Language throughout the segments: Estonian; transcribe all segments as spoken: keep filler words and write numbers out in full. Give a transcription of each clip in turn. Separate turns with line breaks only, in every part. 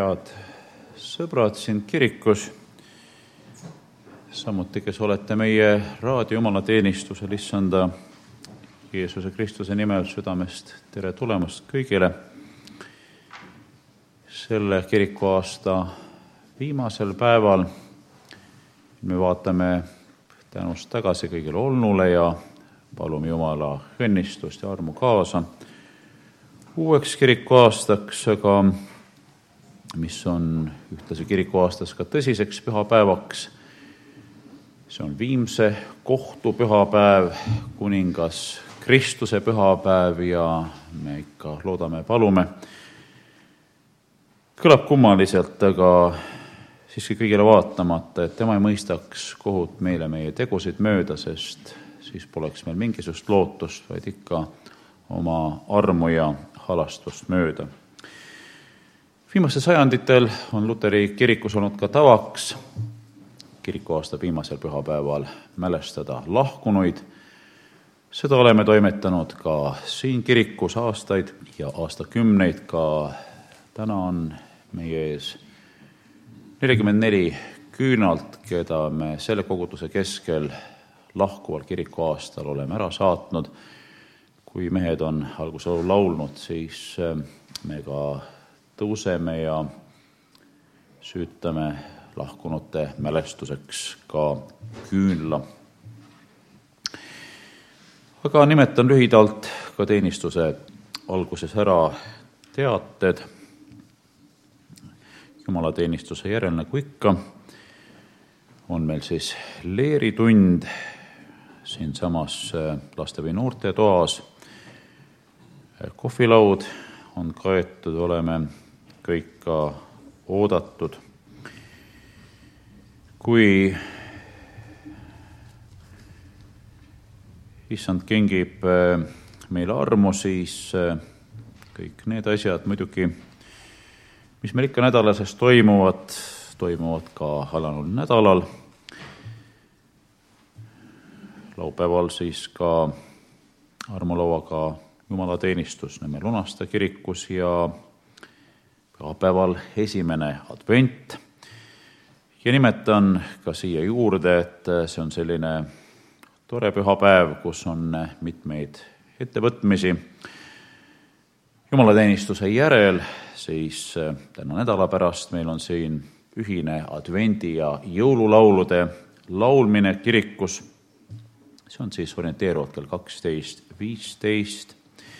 head sõbrad siin kirikus, samuti, kes olete meie raadio jumalateenistusel, issanda Jeesuse Kristuse nimel südamest tere tulemast kõigile. Selle kirikuaasta viimasel päeval me vaatame tänust tagasi kõigile olnule ja palume Jumala õnnistust ja armu kaasa uueks kirikuaastaks, aga mis on ühtlasi kirikuaastas ka tõsiseks pühapäevaks. See on viimse kohtu pühapäev, kuningas Kristuse pühapäev ja me ikka loodame, palume. Kõlab kummaliselt, aga siiski kõigile vaatamata, et tema ei mõistaks kohut meile meie tegusid mööda, sest siis poleks meil mingisugust lootust, vaid ikka oma armu ja halastust mööda. Viimastel sajanditel on Luteri kirikus olnud ka tavaks kirikuaasta viimasel pühapäeval mälestada lahkunuid. Seda oleme toimetanud ka siin kirikus aastaid ja aastakümneid. Ka täna on meie ees nelikümmend neli küünalt, keda me selle koguduse keskel lahkuval kirikuaastal oleme ära saatnud. Kui mehed on alguses laulnud, siis me ka tõuseme ja süütame lahkunute mälestuseks ka küünla. Aga nimetan lühidalt ka teenistuse alguses ära teated. Jumalateenistuse järel, nagu ikka, on meil siis leeritund siinsamas laste või noorte toas. Kohvilaud on kaetud, oleme kõik ka oodatud. Kui issand kingib meile armu, siis kõik need asjad muidugi, mis meil ikka nädalases toimuvad, toimuvad ka alanud nädalal. Laupäeval siis ka armulauaga jumalateenistus Nõmme Lunaste kirikus ja pühapäeval esimene advent. Ja nimetan ka siia juurde, et see on selline tore pühapäev, kus on mitmeid ettevõtmisi. Jumalateenistuse järel, siis täna nädala pärast meil on siin ühine advendi ja jõululaulude laulmine kirikus. See on siis orienteeruvalt kell kaksteist viisteist.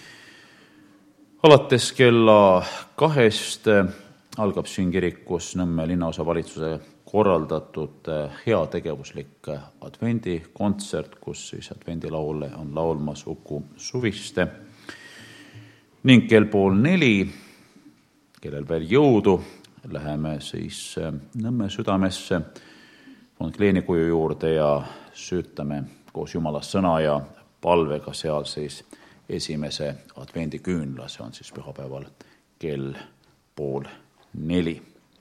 Alates kella kahest algab siin kirikus Nõmme linnaosavalitsuse korraldatud heategevuslik advendikontsert, kus siis advendilaule on laulmas Uku Suviste. Ning kell pool neli, kellel veel jõudu, läheme siis Nõmme südamesse von Kleeni kuju juurde ja süütame koos Jumala sõna ja palvega seal siis esimese advendiküünla, see on siis pühapäeval kell pool neli.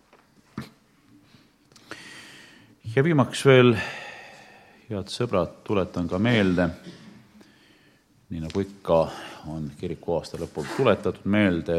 Ja viimaks veel, head sõbrad, tuletan ka meelde, nii nagu ikka on kiriku aasta lõpul tuletatud meelde,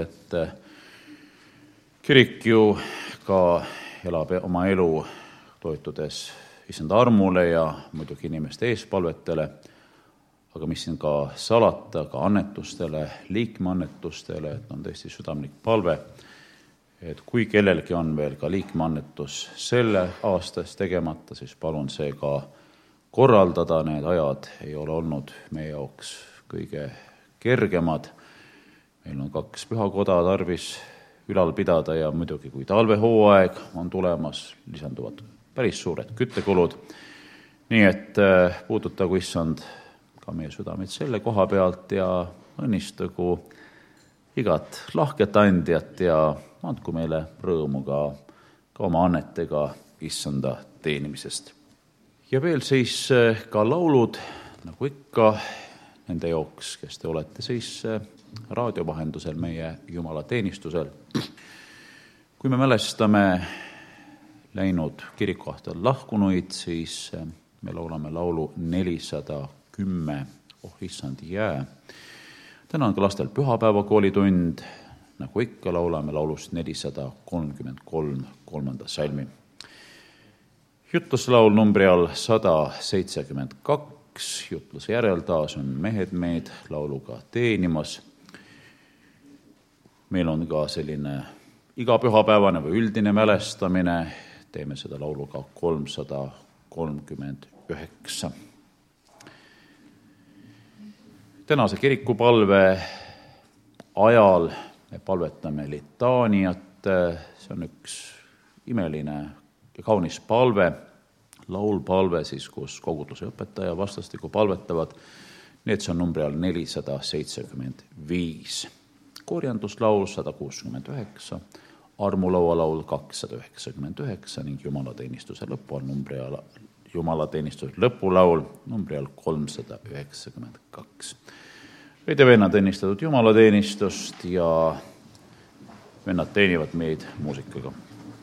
et kirik ju ka elab oma elu toetudes issanda armule ja muidugi inimeste eespalvetele, aga mis siin ka salata, ka annetustele, liikmeannetustele, et on tõesti südamlik palve, et kui kellelgi on veel ka liikmeannetus selle aastas tegemata, siis palun see ka korraldada. Need ajad ei ole olnud meie jaoks kõige kergemad. Meil on kaks pühakoda tarvis ülal pidada ja muidugi kui talvehooaeg on tulemas, lisanduvad päris suured küttekulud. Nii et puudutagu issand ka meie südameid selle koha pealt ja õnnistagu igat lahket andjat ja andku meile rõõmu ka, ka oma annetega issanda teenimisest. Ja veel siis ka laulud, nagu ikka, nende jaoks, kes te olete siis raadio vahendusel meie jumalateenistusel. Kui me mälestame läinud kirikuaastal lahkunuid, siis me laulame laulu nelisada kümme, oh issand jää. Täna on ka lastel pühapäeva koolitund, nagu ikka, laulame laulust nelisada kolmkümmend kolm kolmanda salmi. Jutluslaul numbri all sada seitsekümmend kaks, jutluse järel taas on mehed meid lauluga teenimas. Meil on ka selline igapühapäevane või üldine mälestamine, teeme seda lauluga kolmsada kolmkümmend üheksa. Tänase kirikupalve ajal me palvetame litaaniat, see on üks imeline ja kaunis palve, laulpalve siis, kus koguduse õpetaja vastastikku palvetavad, nii et see on numbri all nelisada seitsekümmend viis. Korjanduslaul sada kuuskümmend üheksa, armulaualaul kakssada üheksakümmend üheksa ning jumalateenistuse lõpu all numbri all jumalateenistuse lõpulaul numbri all kolmsada üheksakümmend kaks. Veid ja vennad õnnistatud jumalateenistust ja vennad teenivad meid muusikaga.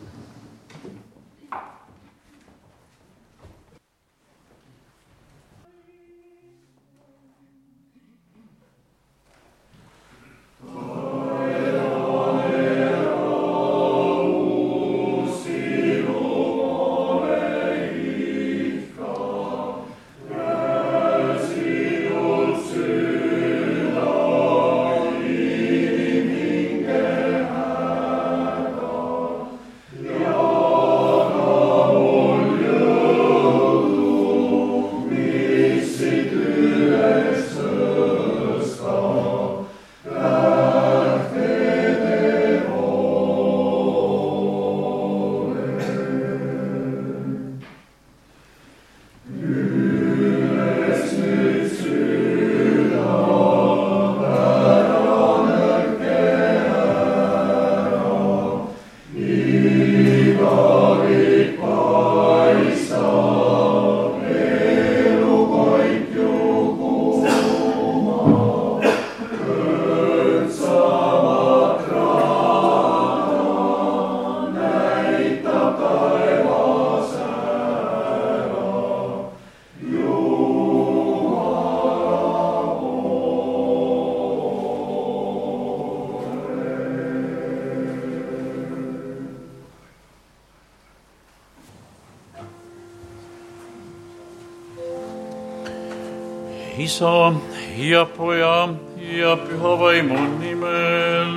Isa ja Poja ja Püha Vaimu nimel.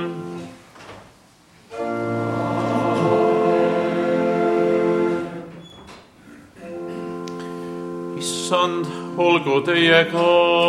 Issand, olgu teiega.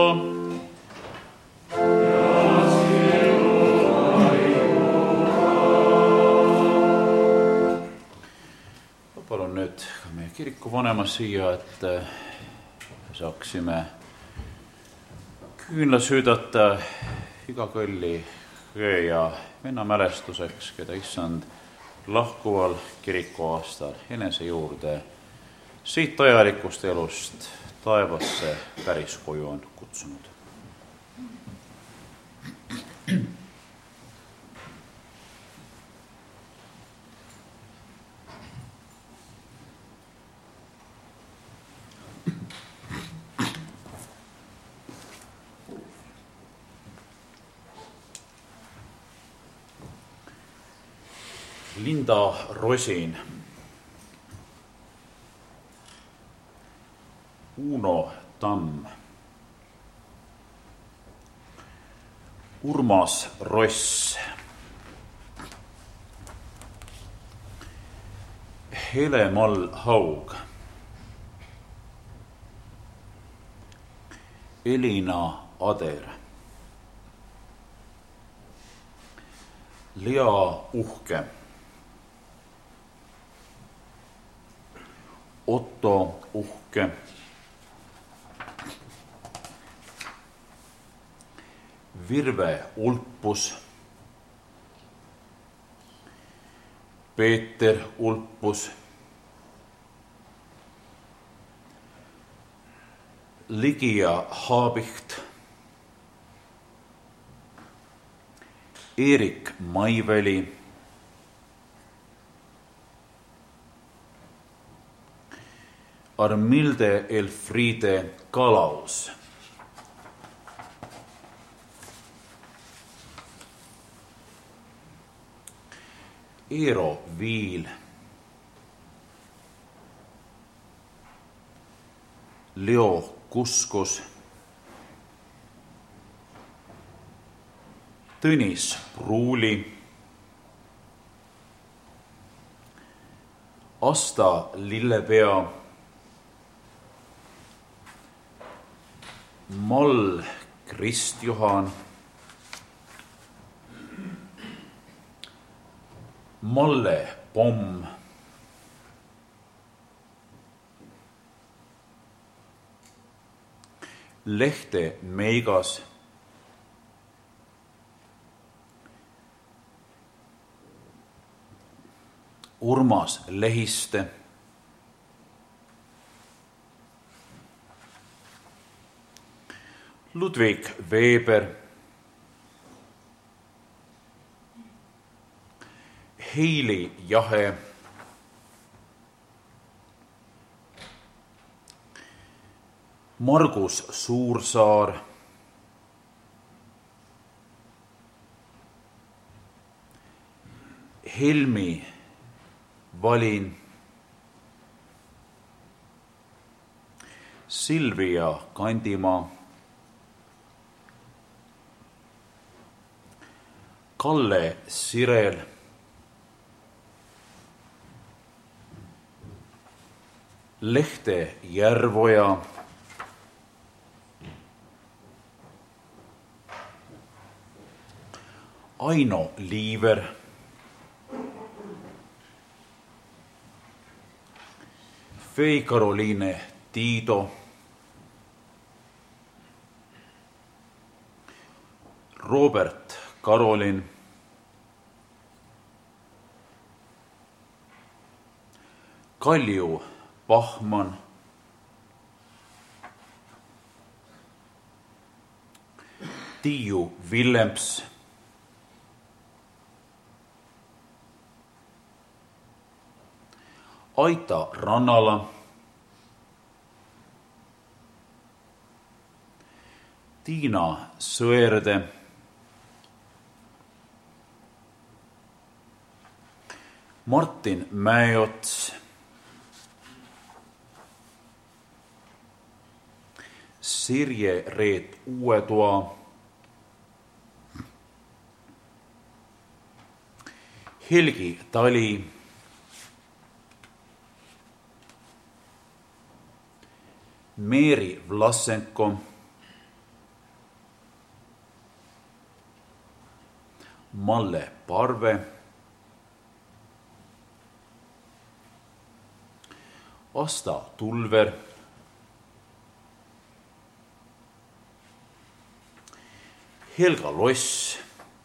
Palun nüüd ka meie kiriku vanema siia, et saaksime küünla süüdata iga kõlli öö ja venna mälestuseks, keda Issand lahkuval kirikuaastal enese juurde siit ajalikust elust taevasse päris koju on kutsunud. Linda Rosin, Uno Tamm, Urmas Ross, Hele-Mall Haug, Elina Ader, Lea Uhke, Otto Uhke, Virve Ulpus, Peeter Ulpus, Ligia Haabicht, Erik Maiväli, Armilde Elfriede Kalaus, Eero Viil, Leo Kuskus, Tõnis Pruuli, Asta Lillepea, Mall Kristjohan, Malle Pomm, Lehte Meigas, Urmas Lehiste, Ludvig Veber, Heili Jahe, Margus Suursaar, Helmi Valin, Silvia Kandimaa, Kalle Sirel, Lehte Järvoja, Aino Liiver, Fei-Karoliine Tiido, Robert Karolin, Kalju Pahman, Tiiu Villems, Aita Rannala, Tiina Sõerde, Martin Mäeots, Sirje Reet Uuetoa, Helgi Tali, Meeri Vlasenko, Malle Parve, Asta Tulver, Helga Loss,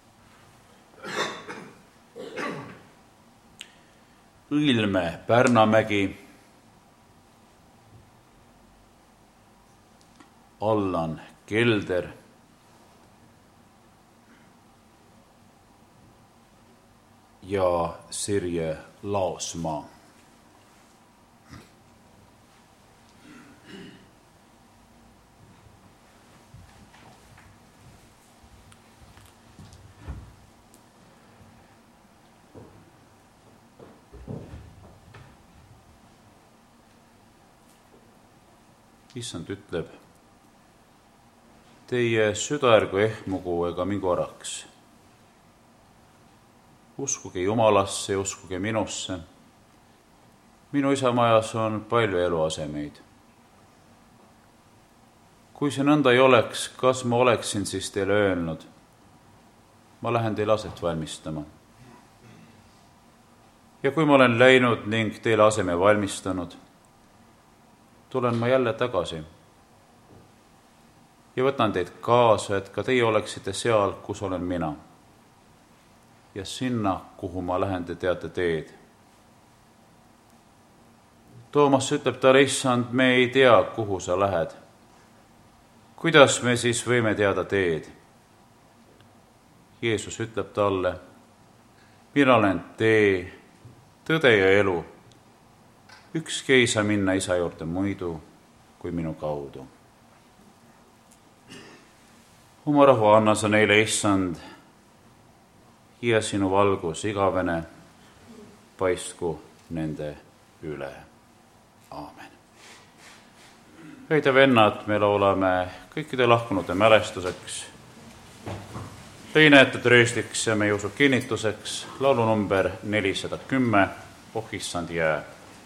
Õilme Pärnamägi, Allan Kelder, ja Sirje Laosmaa. Issand ütleb, teie süda ärgu ehmugu ega mingu araks. Uskuge Jumalasse ja uskuge minusse. Minu isa majas on palju eluasemeid. Kui see nõnda ei oleks, kas ma oleksin siis teile öelnud? Ma lähen teile aset valmistama. Ja kui ma olen läinud ning teile aseme valmistanud, tulen ma jälle tagasi ja võtan teid kaasa, et ka teie oleksite seal, kus olen mina. Ja sinna, kuhu ma lähen, te teate teed. Toomas ütleb talle, issand, me ei tea, kuhu sa lähed. Kuidas me siis võime teada teed? Jeesus ütleb talle, mina olen tee, tõde ja elu. Ükski ei saa minna isa juurde muidu kui minu kaudu. Oma rahu anna sa neile, issand, ja sinu valgus igavene paistku nende üle. Aamen. Õed ja vennad, me laulame kõikide lahkunute mälestuseks, lõinajate trööstiks ja meie usu kinnituseks laulu number nelisada kümme, Oh issand jää.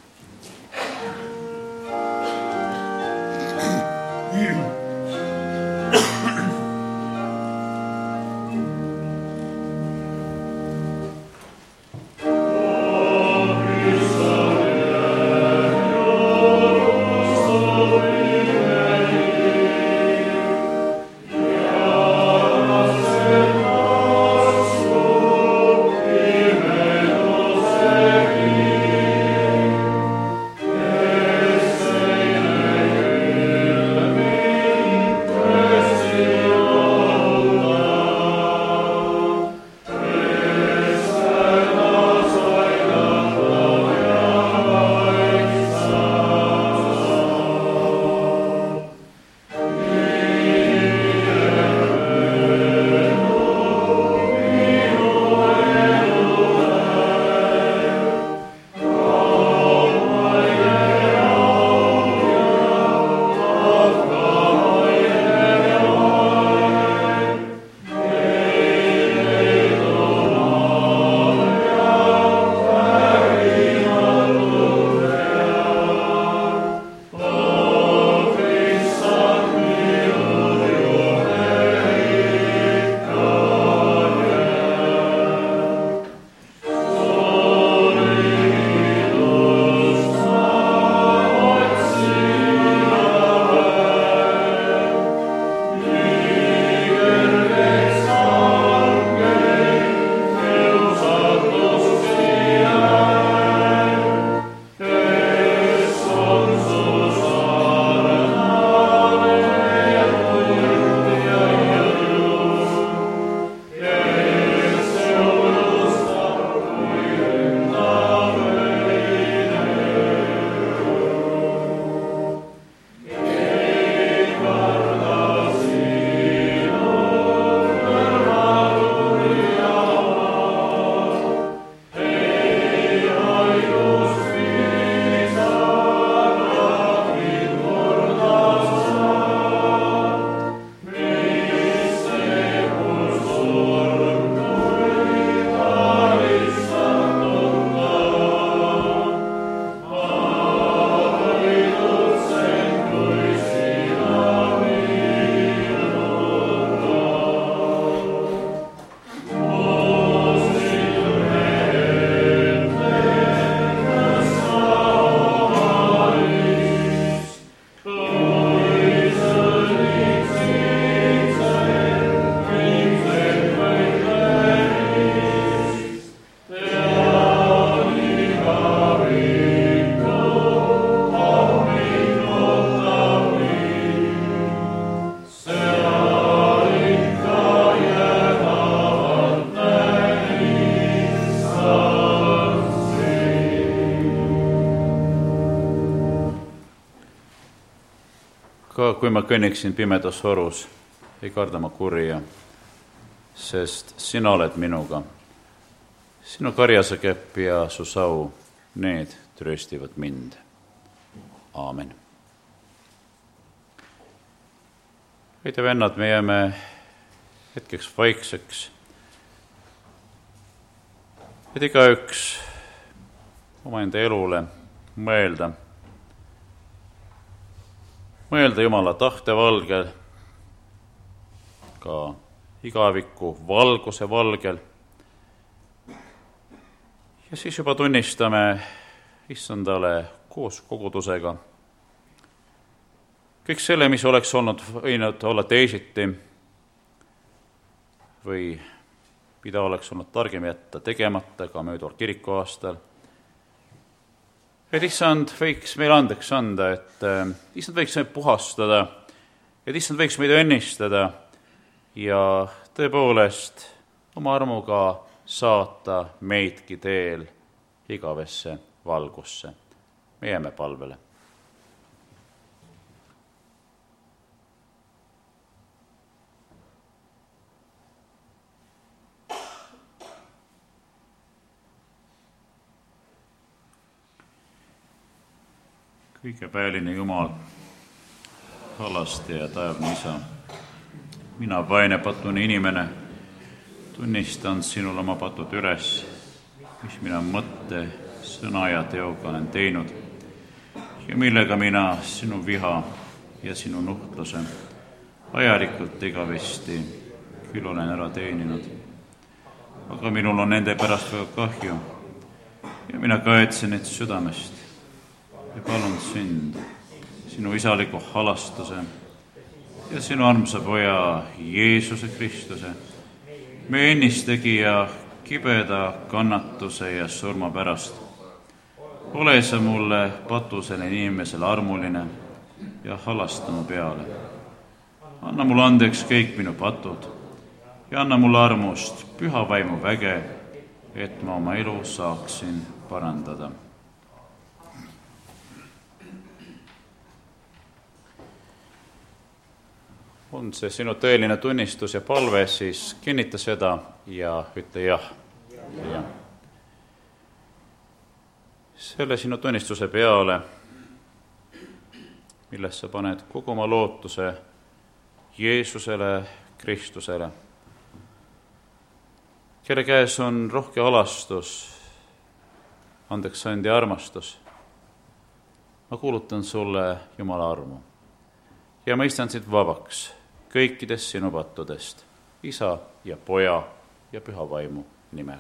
Ka kui ma kõnniksin pimedas orus, ei karda ma kurja, sest sina oled minuga. Sinu karjasekepp ja su sau, need trööstivad mind. Aamen. Õed ja vennad, me jääme hetkeks vaikseks, et igaüks omaenda elule mõelda, mõelda Jumala tahte valgel, ka igaviku valguse valgel. Ja siis juba tunnistame issandale koos kogudusega kõik selle, mis oleks olnud võinud olla teisiti või mida oleks olnud targem jätta tegemata ka mööduval kirikuaastal. Et issand võiks meile andeks anda, et issand võiks meid puhastada, et issand võiks meid õnnistada ja tõepoolest oma armuga saata meidki teel igavesse valgusse. Me jääme palvele. kõigepealine Jumal, halastaja, taevane Isa, mina, vaene patune inimene, tunnistan sinule oma patud üles, mis mina mõtte, sõna ja teoga olen teinud ja millega mina sinu viha ja sinu nuhtluse ajalikult igavesti küll olen ära teeninud. Aga minul on nende pärast väga kahju ja mina kaetsen neid südamest ja palun sind, sinu isaliku halastuse ja sinu armsa poja Jeesuse Kristuse, meie ennistegija kibeda kannatuse ja surma pärast. Ole sa mulle patusele inimesele armuline ja halasta mu peale. Anna mulle andeks kõik minu patud ja anna mulle armust püha vaimu väge, et ma oma elu saaksin parandada. On see sinu tõeline tunnistus ja palve, siis kinnita seda ja ütle jah. jah. Selle sinu tunnistuse peale, milles sa paned kogu oma lootuse Jeesusele, Kristusele, kelle käes on rohke alastus, andeksand ja armastus. Ma kuulutan sulle Jumala armu ja mõistan sind vabaks kõikidest sinu pattudest, Isa ja Poja ja Püha Vaimu nimel.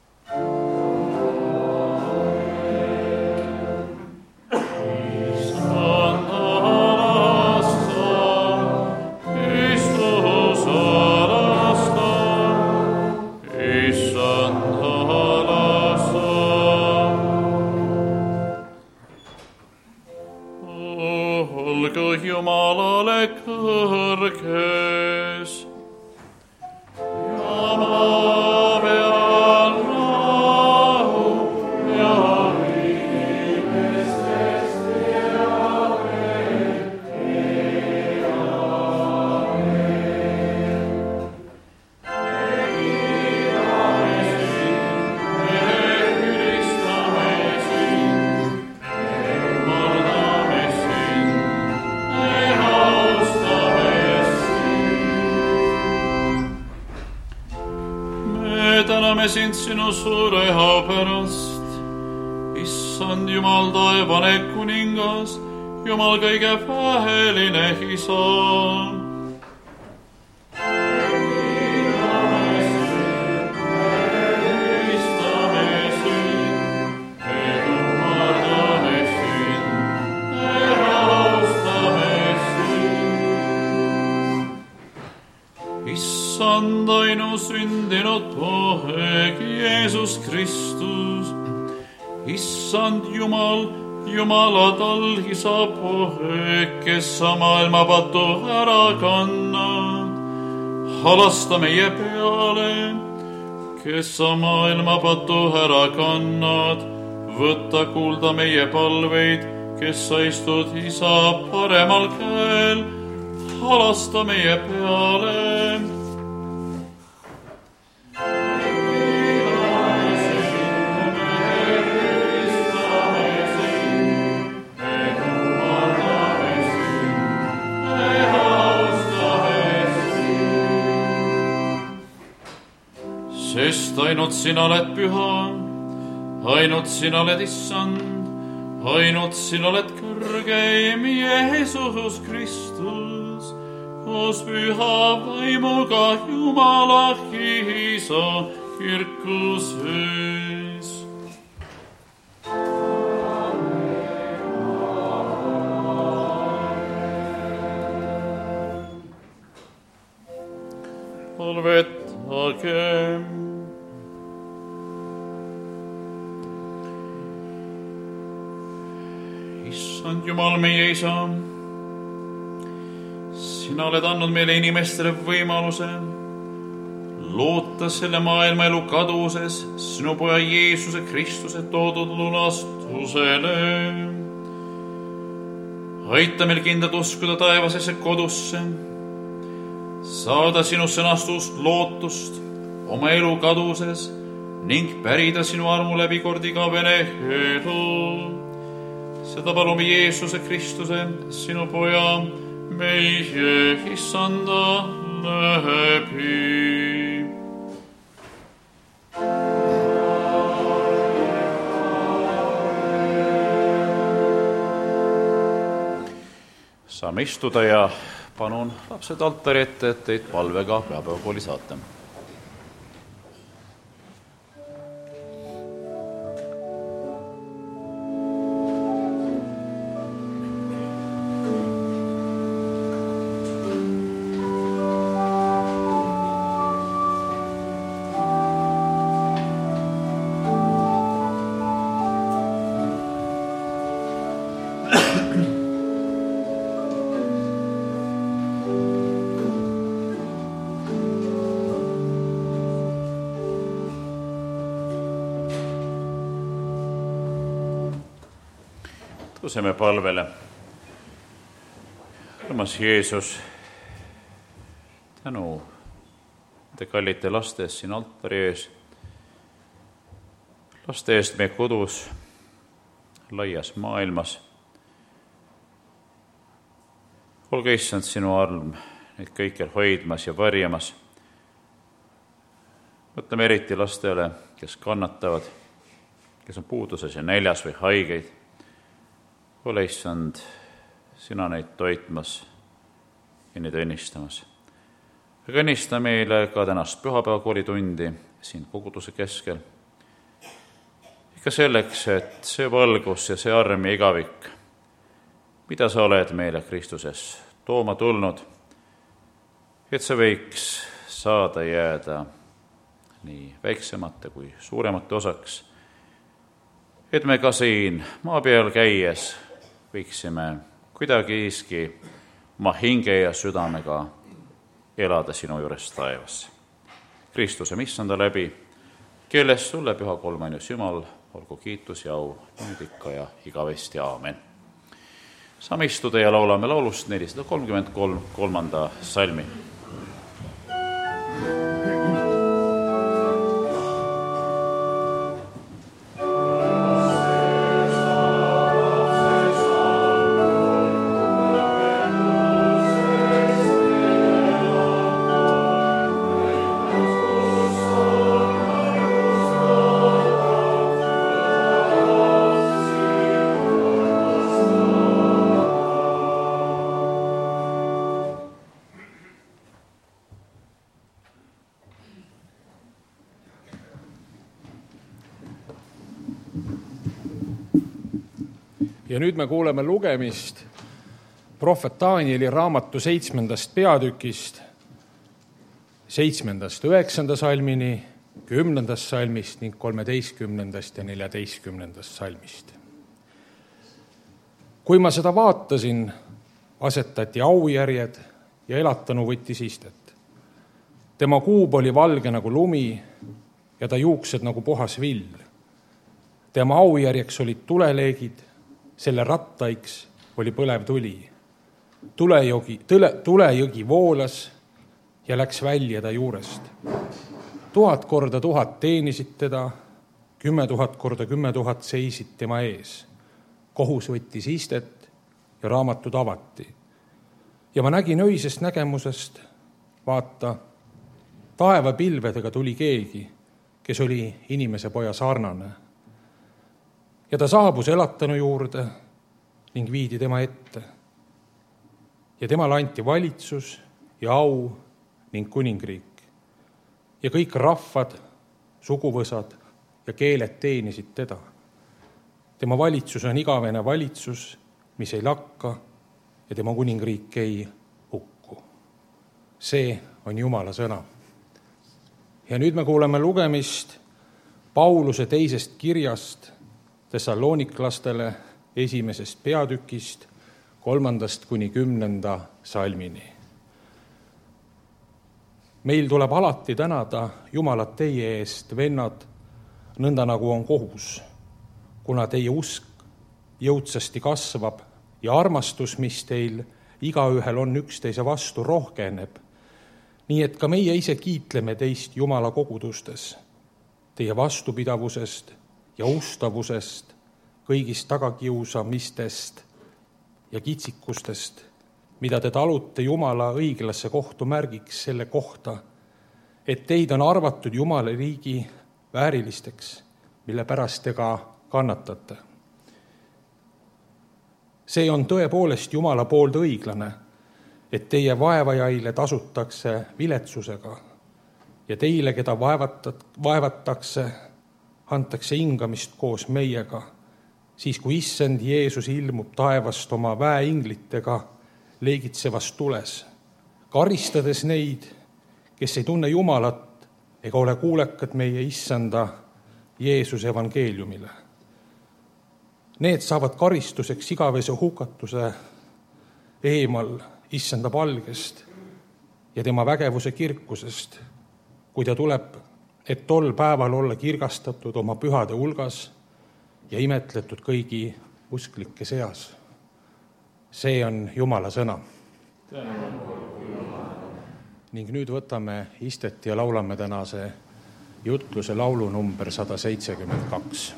Jumalale kõrges ja maa peal rahu ja inimestest teavet täname sind sinu suure hea pärast, issand Jumal, taevane kuningas, Jumal kõige väheline Isa. Issand ainu sündinud poeg Jeesus Kristus, issand Jumal, Jumala talisa poeg, kes sa maailma patu ära kannad, halasta meie peale, kes sa maailma patu ära kannad, võta kuulda meie palveid, kes sa istud Isa paremal käel, halasta meie peale. Sest ainult sina oled püha, ainult sina oled issand, ainult sina oled kõrgeim Jeesus Kristus, koos püha vaimuga Jumala Isa kirkuses. Palvetagem. Issand Jumal, meie Isa, sina oled andnud meile inimestele võimaluse loota selle maailma elu kaduses sinu poja Jeesuse Kristuse toodud lunastusele. Aita meil kindlalt uskuda taevasesse kodusse, saada sinu sõnastust lootust oma elu kaduses ning pärida sinu armu läbi kord igavene elu. seda palume Jeesuse Kristuse, sinu poja, meie issanda läbi.
Saame istuda ja palun lapsed altari ette, et teid palvega pühapäevakooli saata. Tõuseme palvele. Armas Jeesus, tänu te kallite laste eest siin altari ees, laste eest meie kodus, laias maailmas. Olge issand sinu arm neid kõikjal hoidmas ja varjamas. Mõtleme eriti lastele, kes kannatavad, kes on puuduses ja näljas või haigeid. Ole issand, sina neid toitmas ja neid õnnistamas. Aga õnnista meile ka tänast pühapäevakooli tundi siin koguduse keskel. Ikka selleks, et see valgus ja see arm ja igavik, mida sa oled meile Kristuses tooma tulnud, et see võiks saada jääda nii väiksemate kui suuremate osaks, et me ka siin maa peal käies võiksime kuidagi iski oma hinge ja südamega elada sinu juures taevasse. Kristuse issanda läbi, kellest sulle püha kolmainus Jumal, olgu kiitus ja au nüüd ikka ja igavesti, aamen. Saame istuda ja laulame laulust nelisada kolmkümmend kolm, kolmanda salmi.
Ja nüüd me kuuleme lugemist prohvet Danieli raamatu seitsmendast peatükist, seitsmendast üheksanda salmini, kümnendast salmist ning kolmeteistkümnendast ja neljateistkümnendast salmist. Kui ma seda vaatasin, asetati aujärjed ja elatanu võttis istet. Tema kuub oli valge nagu lumi ja ta juuksed nagu puhas vill. Tema aujärjeks olid tuleleegid, selle rattaiks oli põlev tuli. Tulejogi, tule, tulejõgi voolas ja läks välja ta juurest. Tuhat korda tuhat teenisid teda, kümme tuhat korda kümme tuhat seisid tema ees. Kohus võttis istet ja raamatud avati. Ja ma nägin öisest nägemusest, vaata, taeva pilvedega tuli keegi, kes oli inimese poja sarnane. Ja ta saabus elatanu juurde ning viidi tema ette. Ja temale anti valitsus ja au ning kuningriik. Ja kõik rahvad, suguvõsad ja keeled teenisid teda. Tema valitsus on igavene valitsus, mis ei lakka ja tema kuningriik ei hukku. See on Jumala sõna. Ja nüüd me kuuleme lugemist Pauluse teisest kirjast Thessaloniklastele esimesest peatükist kolmandast kuni kümnenda salmini. Meil tuleb alati tänada Jumalat teie eest, vennad, nõnda nagu on kohus, kuna teie usk jõudsasti kasvab ja armastus, mis teil igaühel on üksteise vastu, rohkeneb. Nii et ka meie ise kiitleme teist Jumala kogudustes, teie vastupidavusest ja ustavusest kõigist tagakiusamistest ja kitsikustest, mida te talute Jumala õiglasse kohtu märgiks selle kohta, et teid on arvatud Jumala riigi väärilisteks, mille pärast te ka kannatate. See on tõepoolest Jumala poolt õiglane, et teie vaevajaile tasutakse viletsusega ja teile, keda vaevatat, vaevatakse, antakse hingamist koos meiega, siis kui issand Jeesus ilmub taevast oma väeinglitega leegitsevas tules, karistades neid, kes ei tunne Jumalat ega ole kuulekad meie issanda Jeesuse evangeeliumile. Need saavad karistuseks igavese hukatuse eemal issanda palgest ja tema vägevuse kirkusest, kui ta tuleb, et tol päeval olla kirgastatud oma pühade hulgas ja imetletud kõigi usklike seas. See on Jumala sõna. Ning nüüd võtame istet ja laulame tänase jutluse laulu number sada seitsekümmend kaks.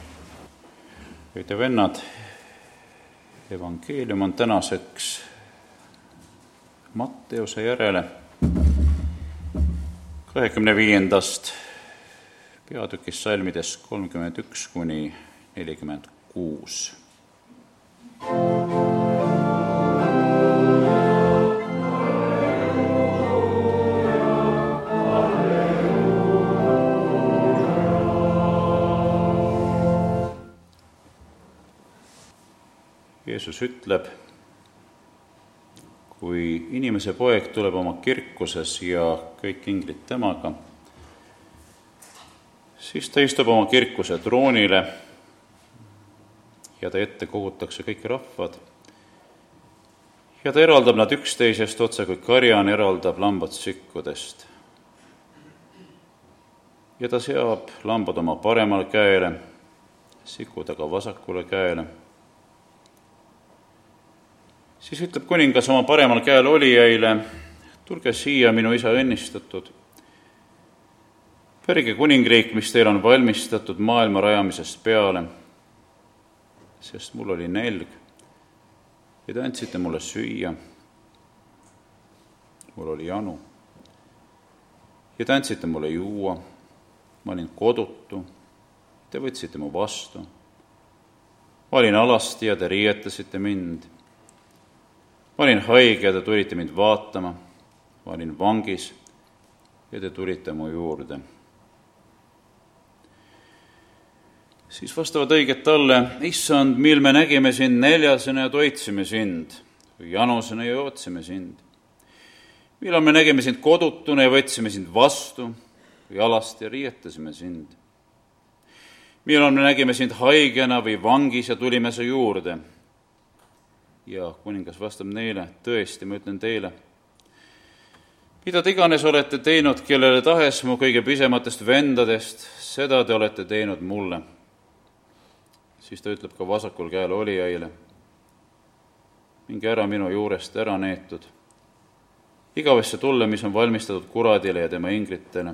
õed ja vennad, evangeelium on tänaseks Matteuse järele kahekümne viiendast peatükist salmidest kolmkümmend üks kuni nelikümmend kuus. Jeesus ütleb, kui inimese poeg tuleb oma kirkuses ja kõik inglid temaga, siis ta istub oma kirkuse troonile ja ta ette kogutakse kõik rahvad ja ta eraldab nad üksteisest otse, kui karjan eraldab lambad sikkudest. Ja ta seab lambad oma paremale käele, sikud aga vasakule käele. Siis ütleb kuningas oma paremal käel olijaile, tulge siia, minu isa õnnistatud. Pärige kuningriik, mis teil on valmistatud maailma rajamisest peale, sest mul oli nälg ja te andsite mulle süüa. Mul oli janu ja te andsite mulle juua. Ma olin kodutu, te võtsite mu vastu. Ma olin alasti ja te riietasite mind. Ma olin haige ja te tulite mind vaatama, ma olin vangis ja te tulite mu juurde. Siis vastavad õiget talle, issand, mil me nägime sind näljasena ja toitsime sind, või janusena ja jootsime sind. Millal me nägime sind kodutuna ja võtsime sind vastu, või alasti ja riietasime sind. Millal me nägime sind haigena või vangis ja tulime su juurde. Ja kuningas vastab neile, tõesti, ma ütlen teile, mida te iganes olete teinud, kellele tahes mu kõige pisematest vendadest, seda te olete teinud mulle. Siis ta ütleb ka vasakul käel olijaile, minge ära minu juurest ära neetud, igavesse tulle, mis on valmistatud kuradile ja tema inglitele.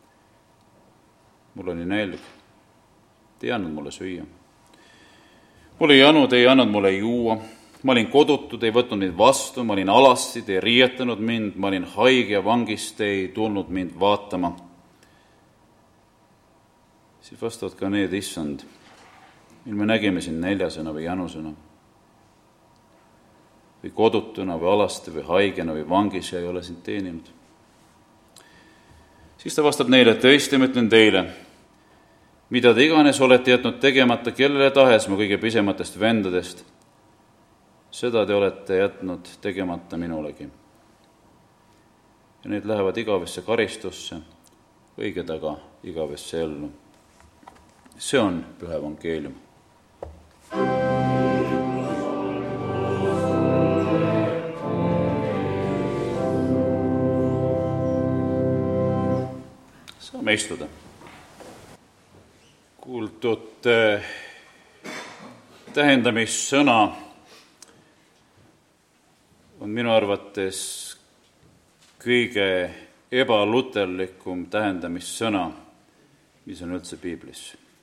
Mul oli nälg, te ei andnud mulle süüa. Mul ei janu, te ei andnud mulle juua. Ma olin kodutu, te ei võtnud mind vastu, ma olin alasti, te ei riietanud mind, ma olin haige ja vangis, te ei tulnud mind vaatama. Siis vastavad ka need, issand, mil me nägime sind näljasena või janusena, või kodutuna või alasti või haigena või vangis ja ei ole sind teeninud. Siis ta vastab neile, tõesti, ma ütlen teile, mida te iganes olete jätnud tegemata kellele tahes mu kõige pisematest vendadest, seda te olete jätnud tegemata minulegi. Ja need lähevad igavesse karistusse, õiged aga igavesse ellu. See on püha evangeelium. Saame istuda. Kuultud tähendamissõna on minu arvates kõige ebaluterlikum tähendamissõna, mis on üldse Piiblis.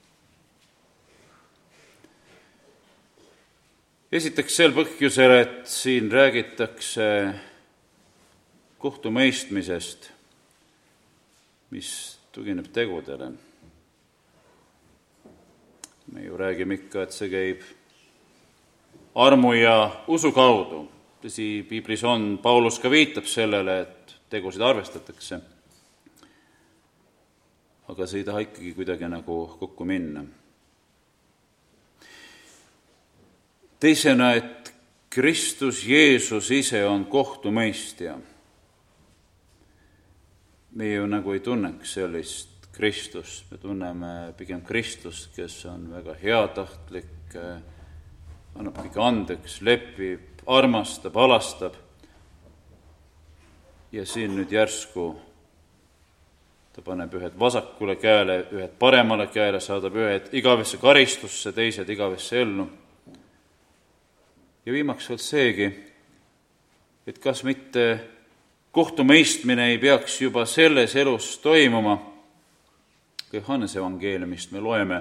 Esiteks sel põhjusel, et siin räägitakse kohtumõistmisest, mis tugineb tegudele. Me ju räägime ikka, et see käib armu ja usu kaudu. Tõsi, Piiblis on, Paulus ka viitab sellele, et tegusid arvestatakse. Aga see ei taha ikkagi kuidagi nagu kokku minna. Teisena, et Kristus Jeesus ise on kohtumõistja. Me ju nagu ei tunneks sellist Kristust, me tunneme pigem Kristust, kes on väga heatahtlik, annab kõik andeks, lepib, armastab, alastab. Ja siin nüüd järsku ta paneb ühed vasakule käele, ühed paremale käele, saadab ühed igavesse karistusse, teised igavesse ellu. Ja viimaks veel seegi, et kas mitte kohtumõistmine ei peaks juba selles elus toimuma. Kui Johannese evangeeliumist me loeme,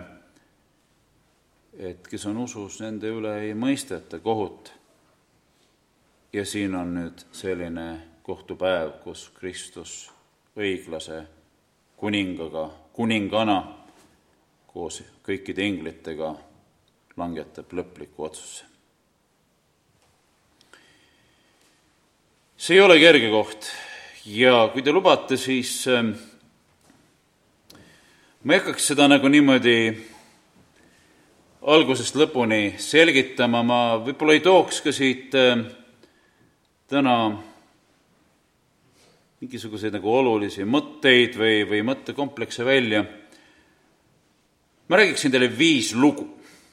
et kes on usus, nende üle ei mõisteta kohut. ja siin on nüüd selline kohtupäev, kus Kristus õiglase kuningaga, kuningana koos kõikide inglitega langetab lõpliku otsuse. See ei ole kerge koht ja kui te lubate, siis ma ei hakkaks seda nagu niimoodi algusest lõpuni selgitama, ma võib-olla ei tooks ka siit täna mingisuguseid nagu olulisi mõtteid või, või mõttekomplekse välja. Ma räägiksin teile viis lugu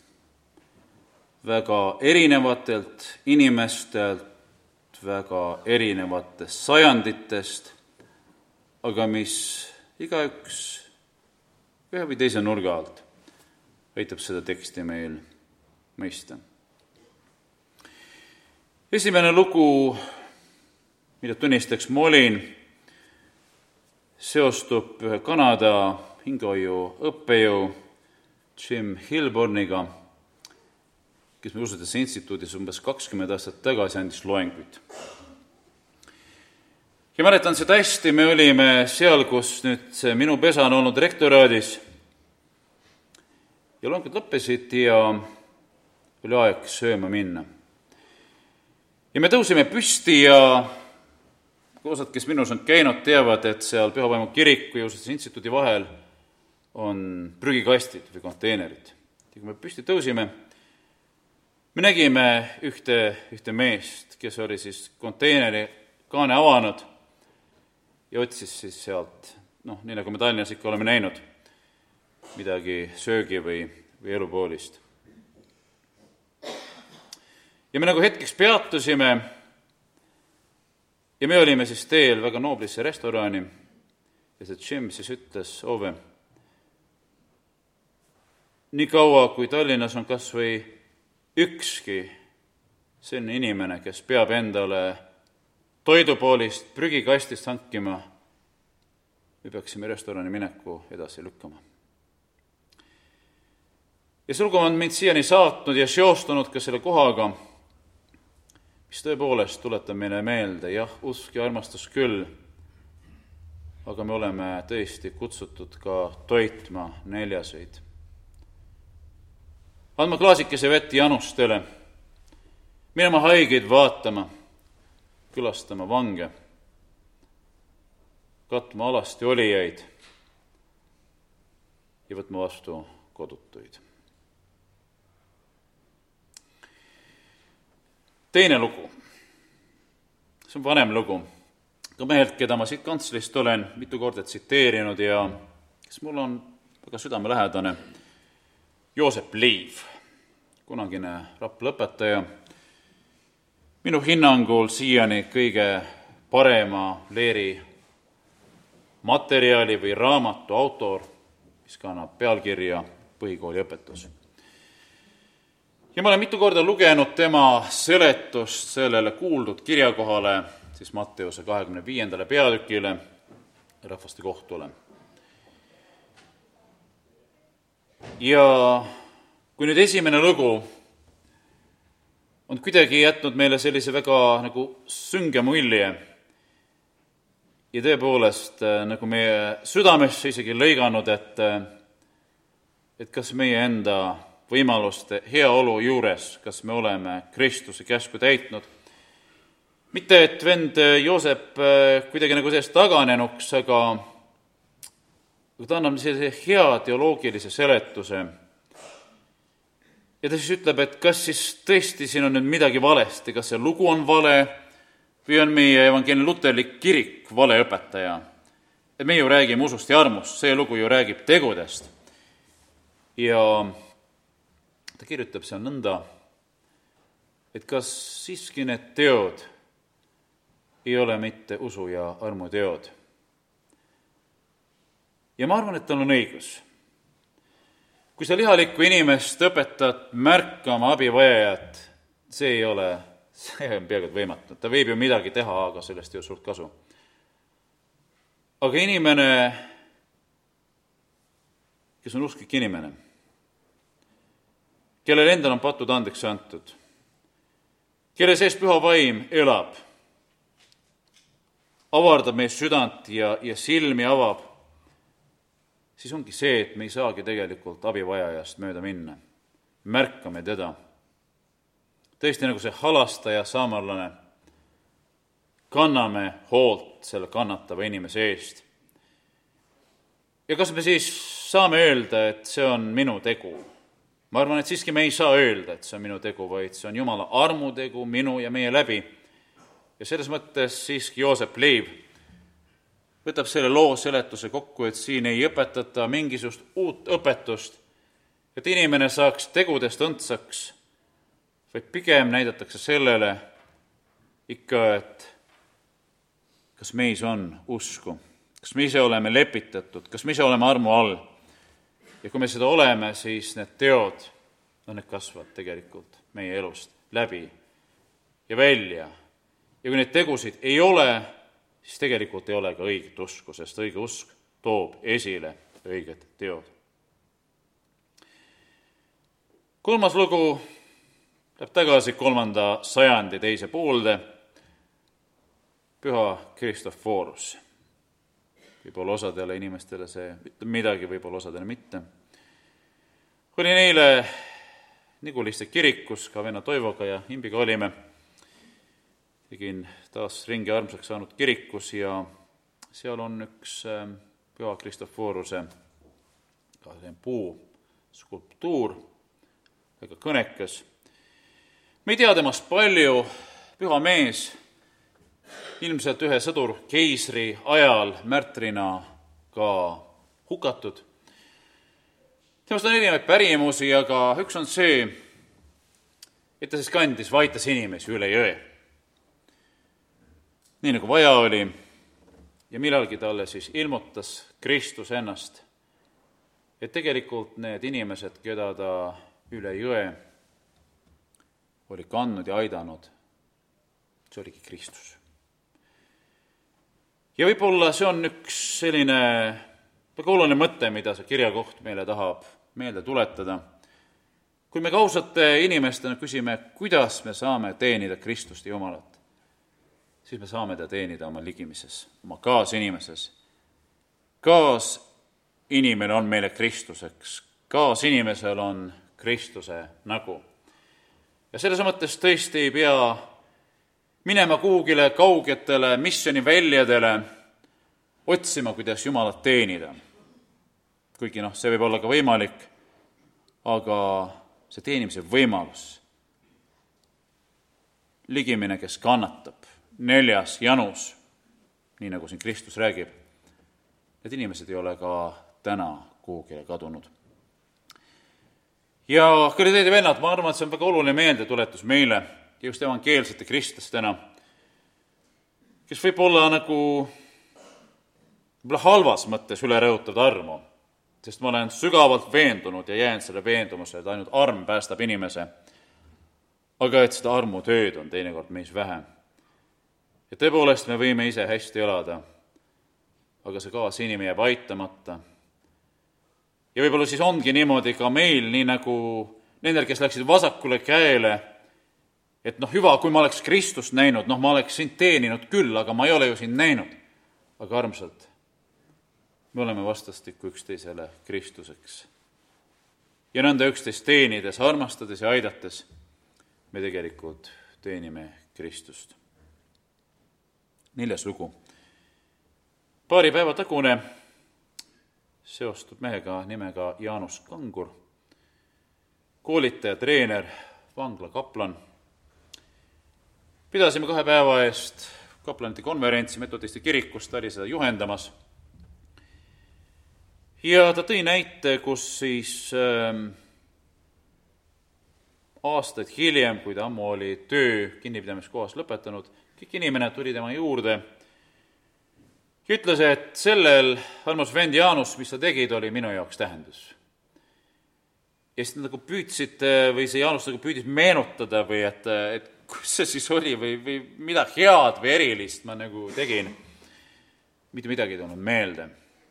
väga erinevatelt inimestelt, väga erinevatest sajanditest, aga mis igaüks ühe või teise nurga alt aitab seda teksti meil mõista. Esimene lugu, mida tunnistaks ma olin, seostub ühe Kanada hingehoiu õppejõu Jim Hilborniga, kes me Usudes instituudis umbes kakskümmend aastat tagasi andis loenguid. Ja mäletan seda hästi, me olime seal, kus nüüd see minu pesa on olnud rektoraadis ja loengud lõppesid ja oli aeg sööma minna. Ja me tõusime püsti ja osad, kes minus on käinud, teavad, et seal Pühavaimu kiriku ja Usudes instituudi vahel on prügikastid või konteinerid. Ja kui me püsti tõusime, me nägime ühte, ühte meest, kes oli siis konteineri kaane avanud ja otsis siis sealt, noh, nii nagu me Tallinnas ikka oleme näinud, midagi söögi või, või elupoolist. Ja me nagu hetkeks peatusime ja me olime siis teel väga nooblisse restorani ja see Jim siis ütles, Ove, nii kaua, kui Tallinnas on kas või ükski selline inimene, kes peab endale toidupoolist prügikastist hankima, me peaksime restorani mineku edasi lükkama. Ja see lugu on mind siiani saatnud ja seostunud ka selle kohaga, mis tõepoolest tuletab meile meelde, jah, usk ja armastus küll, aga me oleme tõesti kutsutud ka toitma näljaseid. Andma klaasikese vett janustele, minema haigeid vaatama, külastama vange, katma alasti olijaid ja võtma vastu kodutuid. Teine lugu, see on vanem lugu, ka mehelt, keda ma siit kantslist olen mitu korda tsiteerinud ja kes mul on väga südamelähedane, Joosep Liiv, kunagine Rapla õpetaja, minu hinnangul siiani kõige parema leeri materjali või raamatu autor, mis kannab pealkirja Põhikooli õpetus. Ja ma olen mitu korda lugenud tema seletust sellele kuuldud kirjakohale, siis Matteuse kahekümne viiendale peatükile, rahvaste kohtule. Ja kui nüüd esimene lugu on kuidagi jätnud meile sellise väga nagu sünge mulje ja tõepoolest nagu meie südamesse isegi lõiganud, et, et kas meie enda võimaluste heaolu juures, kas me oleme Kristuse käsku täitnud. Mitte, et vend Joosep kuidagi nagu sellest taganenuks, aga ta annab sellise hea teoloogilise seletuse. Ja ta siis ütleb, et kas siis tõesti siin on nüüd midagi valesti, kas see lugu on vale või on meie evangeelne luterlik kirik vale õpetaja. Et me ju räägime usust ja armust, see lugu ju räägib tegudest. Ja ta kirjutab seal nõnda, et kas siiski need teod ei ole mitte usu ja armu teod. Ja ma arvan, et tal on õigus. Kui sa lihalikku inimest õpetad märkama abivajajat, see ei ole, see on peaaegu võimatu. Ta võib ju midagi teha, aga sellest ei ole suurt kasu. Aga inimene, kes on usklik inimene, kellel endal on patud andeks antud,
kelle sees püha vaim elab, avardab meie südant ja, ja silmi avab, siis ongi see, et me ei saagi tegelikult abivajajast mööda minna. Märkame teda. Tõesti nagu see halastaja saamarlane, kanname hoolt selle kannatava inimese eest. Ja kas me siis saame öelda, et see on minu tegu? Ma arvan, et siiski me ei saa öelda, et see on minu tegu, vaid see on Jumala armutegu minu ja meie läbi. Ja selles mõttes siiski Joosep Leiv võtab selle loo seletuse kokku, et siin ei õpetata mingisugust uut õpetust, et inimene saaks tegudest õndsaks, vaid pigem näidatakse sellele ikka, et kas meis on usku, kas me ise oleme lepitatud, kas me ise oleme armu all. Ja kui me seda oleme, siis need teod, no need kasvavad tegelikult meie elust läbi ja välja. Ja kui neid tegusid ei ole, siis tegelikult ei ole ka õiget usku, sest õige usk toob esile õiged teod. Kolmas lugu läheb tagasi kolmanda sajandi teise poolde, püha Kristofoorus. Võib-olla osadele inimestele see ütleb midagi, võib-olla osadele mitte. Oli neile Niguliste kirikus, ka venna Toivoga ja Imbiga olime. Tegin taas ringi armsaks saanud kirikus ja seal on üks püha Kristofooruse ka puu skulptuur, väga kõnekas. Me ei tea temast palju, püha mees, ilmselt ühe sõdur keisri ajal märtrina ka hukatud. Temast on erinevaid pärimusi, aga üks on see, et ta siis kandis vaitas inimesi üle jõe. Nii nagu vaja oli ja millalgi talle siis ilmutas Kristus ennast, et tegelikult need inimesed, keda ta üle jõe oli kandnud ja aidanud, see oligi Kristus. Ja võib-olla see on üks selline väga oluline mõte, mida see kirjakoht meile tahab meelde tuletada. Kui me kausate inimestena küsime, kuidas me saame teenida Kristust ja Jumalat, siis me saame ta teenida oma ligimises, oma kaasinimises. Kaasinimene on meile Kristuseks, kaasinimesel on Kristuse nägu. Ja selles mõttes tõesti ei pea minema kuhugile kaugetele missioni väljadele, otsima, kuidas Jumalat teenida. Kuigi noh, see võib olla ka võimalik, aga see teenimise võimalus, ligimine, kes kannatab, neljas janus, nii nagu siin Kristus räägib, need inimesed ei ole ka täna kuhugile kadunud. Ja kõige teide vennad, ma arvan, et see on väga oluline meeldetuletus meile, just evangeelsete kristlastena, kes võib olla nagu võib-olla halvas mõttes üle rõhutavad armu, sest ma olen sügavalt veendunud ja jään selle veendumuse, et ainult arm päästab inimese, aga et seda armu tööd on teinekord meis vähe. Ja tõepoolest me võime ise hästi elada, aga see kaasinimi jääb aitamata. Ja võib-olla siis ongi niimoodi ka meil, nii nagu nendel, kes läksid vasakule käele, et noh, hüva, kui ma oleks Kristust näinud, noh, ma oleks sind teeninud küll, aga ma ei ole ju sind näinud. Aga armsalt, me oleme vastastikku üksteisele Kristuseks. Ja nõnda üksteist teenides, armastades ja aidates, me tegelikult teenime Kristust. Neljas lugu. Paari päeva tagune seostub mehega nimega Jaanus Kangur, koolitaja, treener, vangla kaplan. Pidasime kahe päeva eest kaplanite konverentsi metodisti kirikus, ta oli seda juhendamas. Ja ta tõi näite, kus siis äh, aastaid hiljem, kui ta ammu oli töö kinnipidamiskohas lõpetanud, kõik inimene tuli tema juurde ja ütles, et sellel armas vend Jaanus, mis sa tegid, oli minu jaoks tähendus. Ja siis nagu püüdsid, või see Jaanus nagu püüdis meenutada, või et, et kus see siis oli, või, või mida head või erilist ma nagu tegin. Mitte midagi ei tulnud meelde.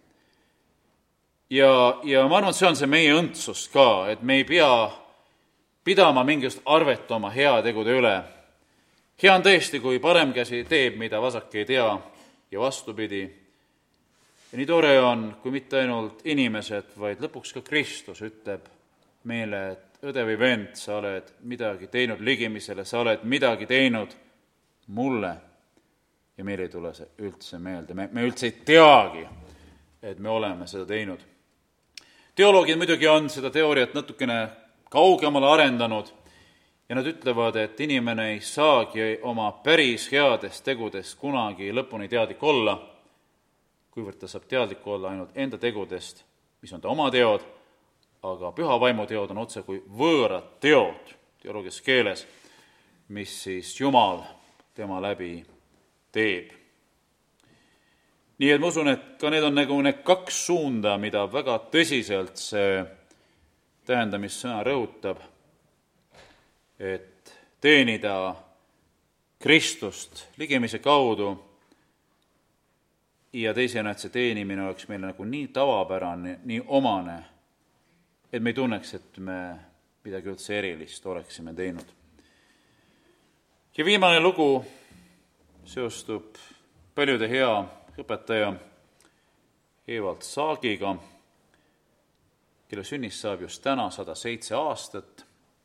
Ja, ja ma arvan, et see on see meie õndsus ka, et me ei pea pidama mingist arvet oma heategude üle, hea on tõesti, kui parem käsi teeb, mida vasak ei tea ja vastupidi. Ja nii tore on, kui mitte ainult inimesed, vaid lõpuks ka Kristus ütleb meile, et õde või vend, sa oled midagi teinud ligimisele, sa oled midagi teinud mulle. Ja meil ei tule see üldse meelde. Me, me üldse ei teagi, et me oleme seda teinud. Teoloogid muidugi on seda teooriat natukene kaugemale arendanud ja nad ütlevad, et inimene ei saagi oma päris headest tegudest kunagi lõpuni teadlik olla, kuivõrd ta saab teadlik olla ainult enda tegudest, mis on ta oma teod, aga püha vaimu teod on otse kui võõrad teod teoloogias keeles, mis siis Jumal tema läbi teeb. Nii et ma usun, et ka need on nagu need kaks suunda, mida väga tõsiselt see tähendamissõna rõhutab, et teenida Kristust ligimise kaudu ja teisena, et see teenimine oleks meile nagu nii tavapärane, nii omane, et me ei tunneks, et me midagi üldse erilist oleksime teinud. Ja viimane lugu seostub paljude hea õpetaja Evald Saagiga, kelle sünnist saab just täna sada seitse aastat.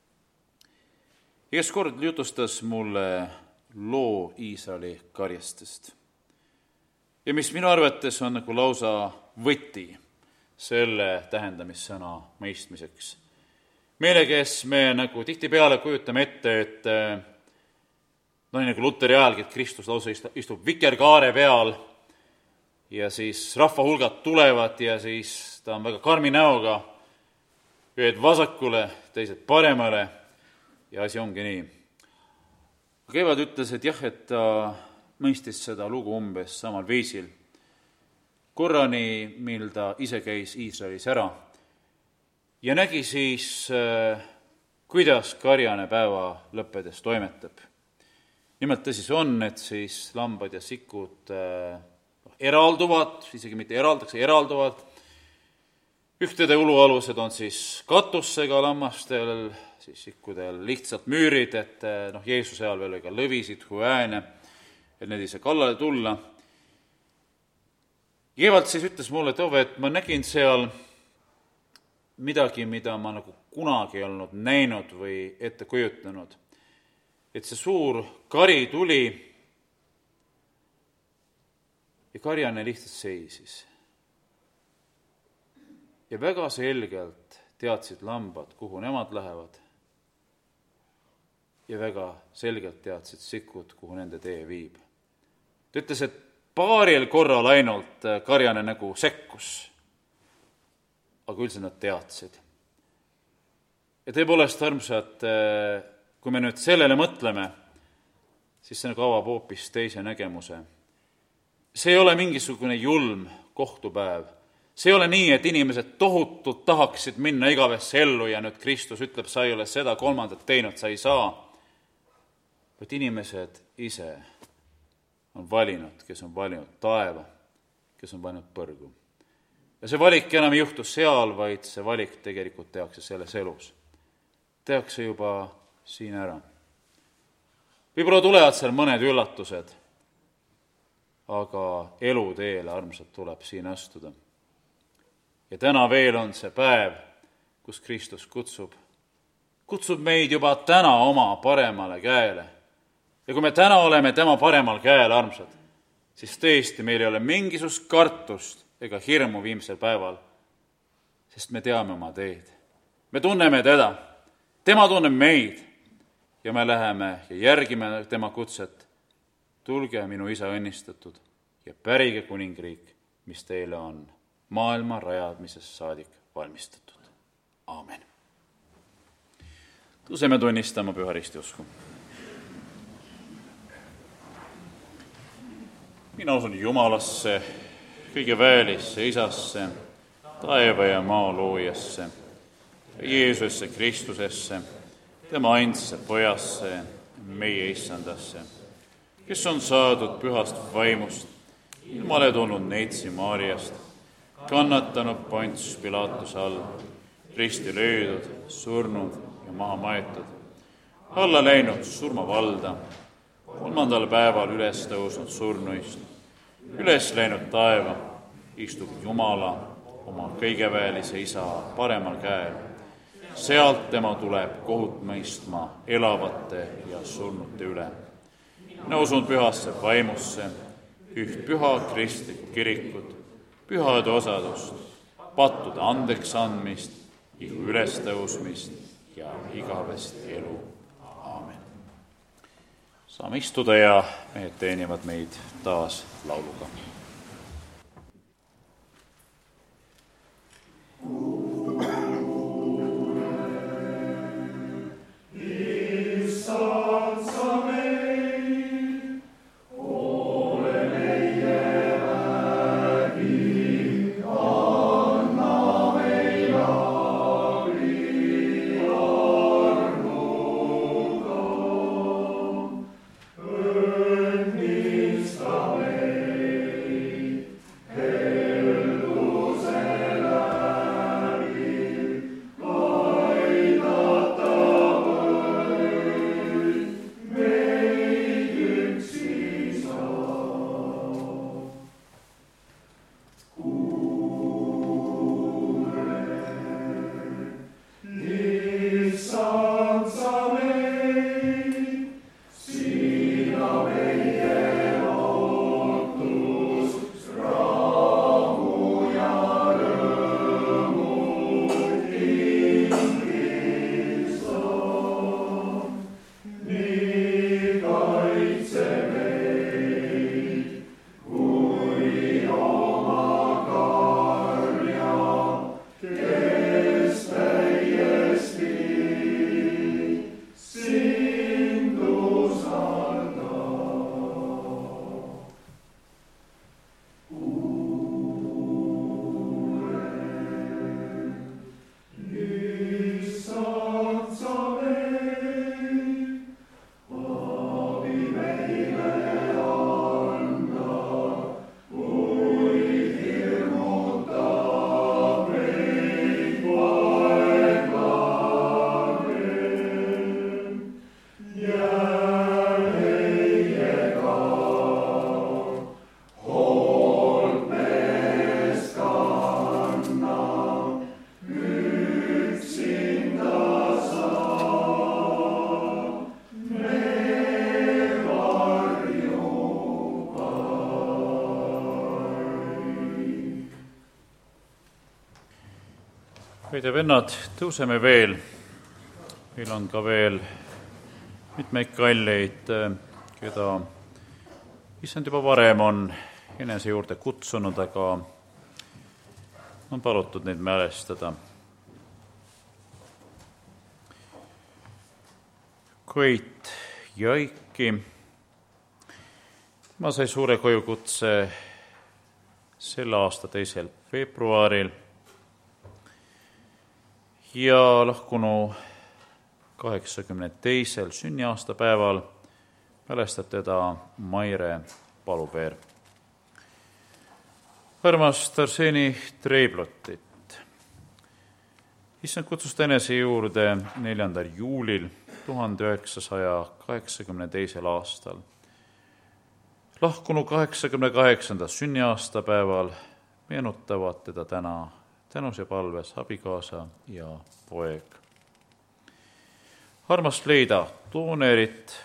Kes kord jutustas mulle loo Iisraeli karjastest. Ja mis minu arvates on nagu lausa võti selle tähendamissõna mõistmiseks. Meile, kes me nagu tihtipeale kujutame ette, et no nii nagu Luteri ajalgi, et Kristus lausa istub vikerkaare peal ja siis rahva hulgad tulevad ja siis ta on väga karmi näoga, ühed vasakule, teised paremale ja asi ongi nii. Aga Evald ütles, et jah, et ta mõistis seda lugu umbes samal viisil. Korrani, mil ta ise käis Iisraelis ära ja nägi siis, kuidas karjane päeva lõppedes toimetab. Nimelt tõsi see on, et siis lambad ja sikud eralduvad, isegi mitte eraldakse, eralduvad. Ühtede ulualused on siis katussega lammastel, siis sikkudel lihtsalt müürid, et noh, Jeesuse ajal veel ka lõvisid kui ääne, et need ei saa kallale tulla. Evald siis ütles mulle, et ove, et ma nägin seal midagi, mida ma nagu kunagi ei olnud näinud või ette kujutanud. Et see suur kari tuli ja karjane lihtsalt seisis. Ja väga selgelt teadsid lambad, kuhu nemad lähevad. Ja väga selgelt teadsid sikud, kuhu nende tee viib. Ta ütles, et paaril korral ainult karjane nagu sekkus, aga üldiselt nad teadsid. Ja tõepoolest armsad, kui me nüüd sellele mõtleme, siis see nagu avab hoopis teise nägemuse. See ei ole mingisugune julm kohtupäev. See ei ole nii, et inimesed tohutult tahaksid minna igavesse ellu ja nüüd Kristus ütleb, sa ei ole seda kolmandat teinud, sa ei saa. Vaid inimesed ise on valinud, kes on valinud taeva, kes on valinud põrgu. Ja see valik enam ei juhtu seal, vaid see valik tegelikult tehakse selles elus. Tehakse juba siin ära. Võib-olla tulevad seal mõned üllatused, aga elu teele armsad tuleb siin astuda. Ja täna veel on see päev, kus Kristus kutsub, kutsub meid juba täna oma paremale käele. Ja kui me täna oleme tema paremal käel, armsad, siis tõesti meil ei ole mingisugust kartust ega hirmu viimsel päeval, sest me teame oma teed. Me tunneme teda, tema tunneb meid ja me läheme ja järgime tema kutset. Tulge minu isa õnnistatud ja pärige kuningriik, mis teile on maailma rajadmisest saadik valmistatud. Aamen. Tõuseme tunnistama püha ristiusku. Mina usun Jumalasse, kõige väelisse isasse, taeva ja maa loojasse, Jeesusesse Kristusesse, tema ainsasse pojasse, meie issandasse, kes on saadud pühast vaimust, ilmale tulnud neitsi Maariast, kannatanud Pontius Pilatuse all, risti löödud, surnud ja maha maetud, alla läinud surmavalda, kolmandal päeval üles tõusnud surnuist, üles läinud taeva, istub Jumala, oma kõigeväelise Isa paremal käel. Sealt tema tuleb kohut mõistma elavate ja surnute üle. mina usun pühasse vaimusse, üht püha kristlikku kirikut, pühade osadust, pattude andeks andmist, ihu ülestõusmist ja igavest elu. Aamen. Saame istuda ja mehed teenivad meid taas lauluga. Õide vennad, tõuseme veel. Meil on ka veel mitmeid kalleid, keda issand juba varem on enese juurde kutsunud, aga on palutud neid mälestada. Koit Jaiki. Ma sai suure kojukutse selle aasta teisel veebruaril ja lahkunu kaheksakümne teisel sünniaastapäeval mälestab teda Maire Palupeer. Armast Arseni Treiblotit. Issand kutsus ta enese juurde neljandal juulil tuhande üheksasaja kaheksakümne teisel aastal. Lahkunu kaheksakümne kaheksandal sünniaastapäeval meenutavad teda täna tänus ja palves abikaasa ja poeg. Armast leida Toonerit.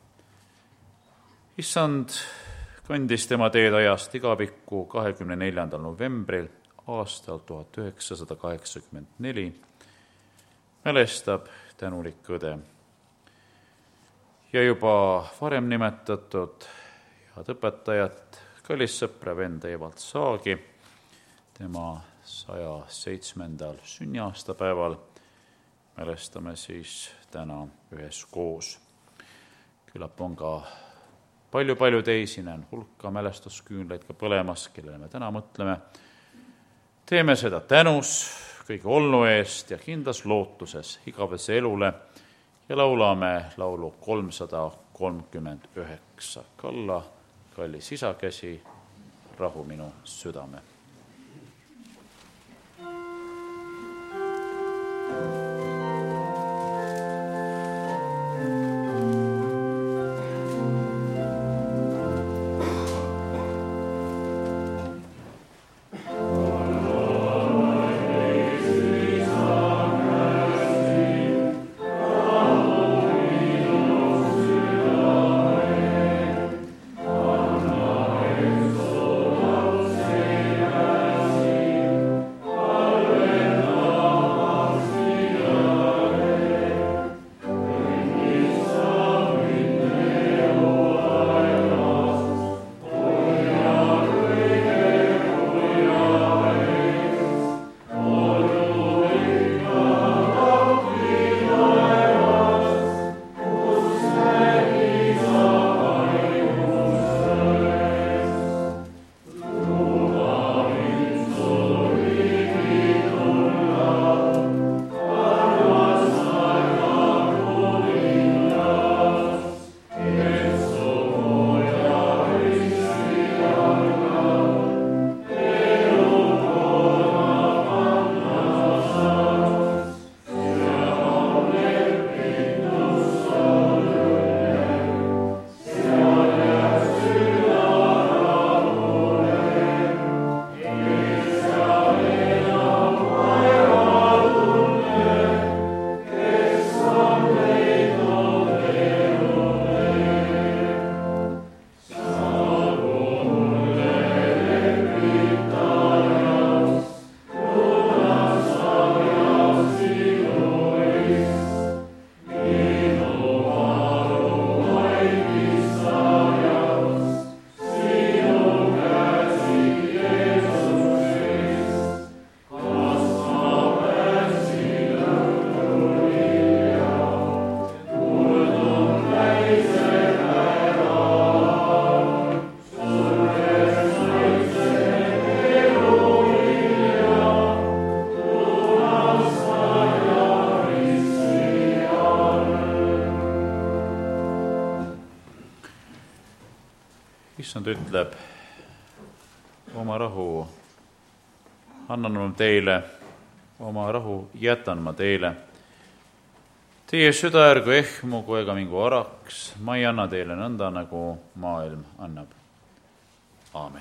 Issand kandis tema teed ajast igapikku kahekümne neljandal novembril aastal tuhat üheksasada kaheksakümmend neli. Mälestab tänulik õde. Ja juba varem nimetatud head õpetajat, kallis sõpra vend Evald Saagi, tema saja seitsmendal sünniaastapäeval mälestame siis täna üheskoos. Küllap on ka palju-palju teisi, näen hulka mälestusküünlaid ka põlemas, kellele me täna mõtleme. Teeme seda tänus kõige olnu eest ja kindlas lootuses igavese elule ja laulame laulu kolmsada kolmkümmend üheksa. Kalla, kallis isakäsi, rahu minu südame.
issand ütleb, oma rahu annan ma teile, oma rahu jätan ma teile. Teie süda ärgu ehmugu ega mingu araks, ma ei anna teile nõnda, nagu maailm annab. Aamen.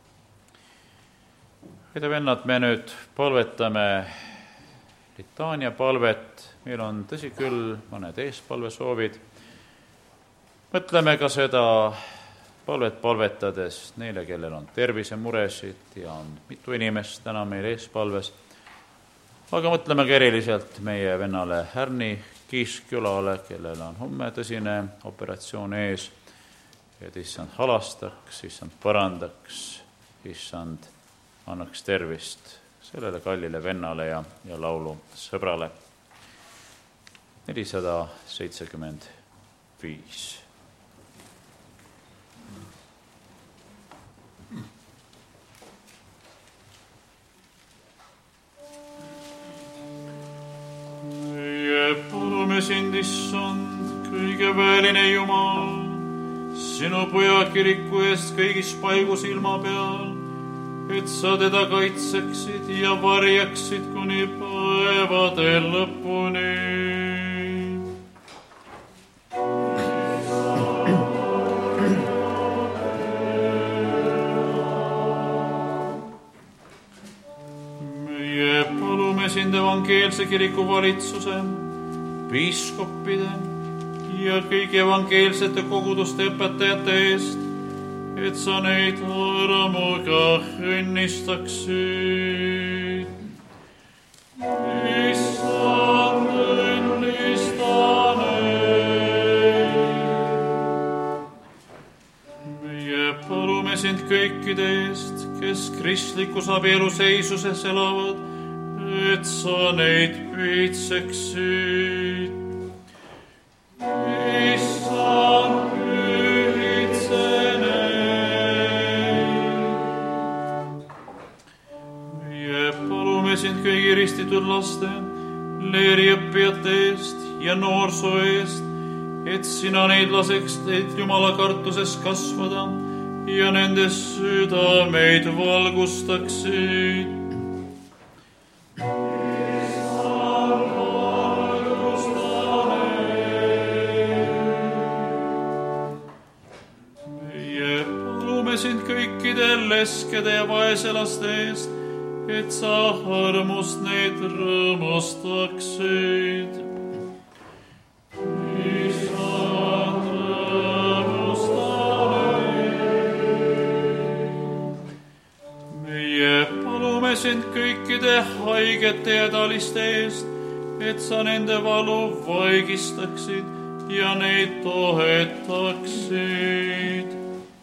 Head vennad, me nüüd palvetame litaania palvet, meil on tõsi küll mõned eespalvesoovid. Mõtleme ka seda palvet palvetades neile, kellel on tervisemuresid ja on mitu inimest täna meil eespalves. Aga mõtleme ka eriliselt meie vennale Härni Kiiskülale, kellel on homme tõsine operatsioon ees, et issand halastaks, issand parandaks, issand annaks tervist sellele kallile vennale ja, ja laulu sõbrale. nelisada seitsekümmend viis. Palume sind, issand, kõige väeline Jumal, sinu poja kiriku eest kõigis paigus ilma peal, et sa teda kaitseksid ja varjaksid kuni päevade lõpuni. Meie palume sind evangeelse kiriku valitsuse, piiskopide ja kõigi evangeelsete koguduste õpetajate eest, et sa neid armuga õnnistaksid. Issand, õnnista neid. Meie palume sind kõikide eest, kes kristlikus abieluseisuses elavad, et sa neid pühitseksid. Issand, pühitse neid. Meie palume sind kõigi ristitud laste, leeriõppijate eest ja noorsoo eest, et sina neid laseks teid Jumala kartuses kasvada ja nende südameid valgustaksid. Sind kõikide leskede ja vaeselaste eest, et sa armust neid rõõmustaksid. Issand, rõõmusta neid. Meie palume sind kõikide haigete ja hädaliste eest, et sa nende valu vaigistaksid ja neid toetaksid.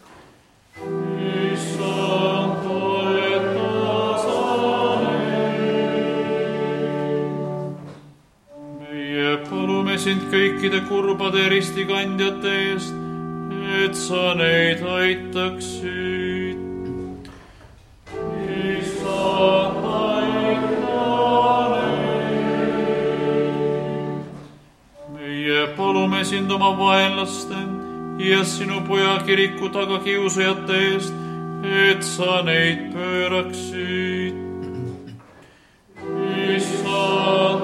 Sind kõikide kurbade ristikandjate eest, et sa neid aitaksid. Issand, aita neid. Meie palume sind oma vaenlaste ja sinu poja kiriku tagakiusajate eest, et sa neid pööraksid. Issand,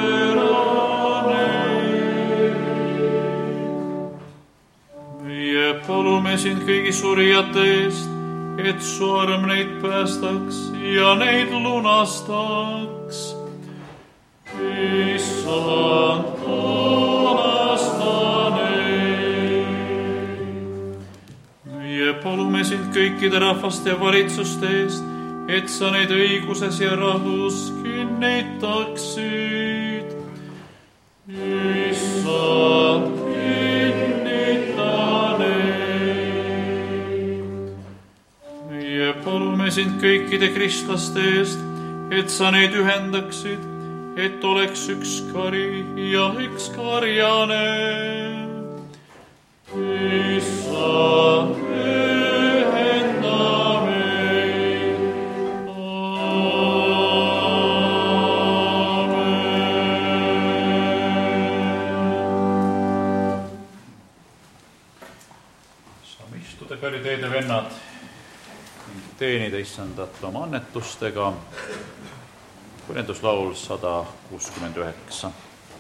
palume sind kõigi surijate eest, et su arm neid päästaks ja neid lunastaks. Issand, lunasta neid. Meie palume sind kõikide rahvaste ja valitsuste eest, et sa neid õiguses ja rahus kinnitaksid. Issand, palume sind kõikide kristlaste eest, et sa neid ühendaksid, et oleks üks kari ja üks karjane. Issand, ühenda meid. Aamen.
Saame istuda, kallid teede vennad.
teenida issandat oma annetustega. Kõnetuslaul sada kuuskümmend üheksa.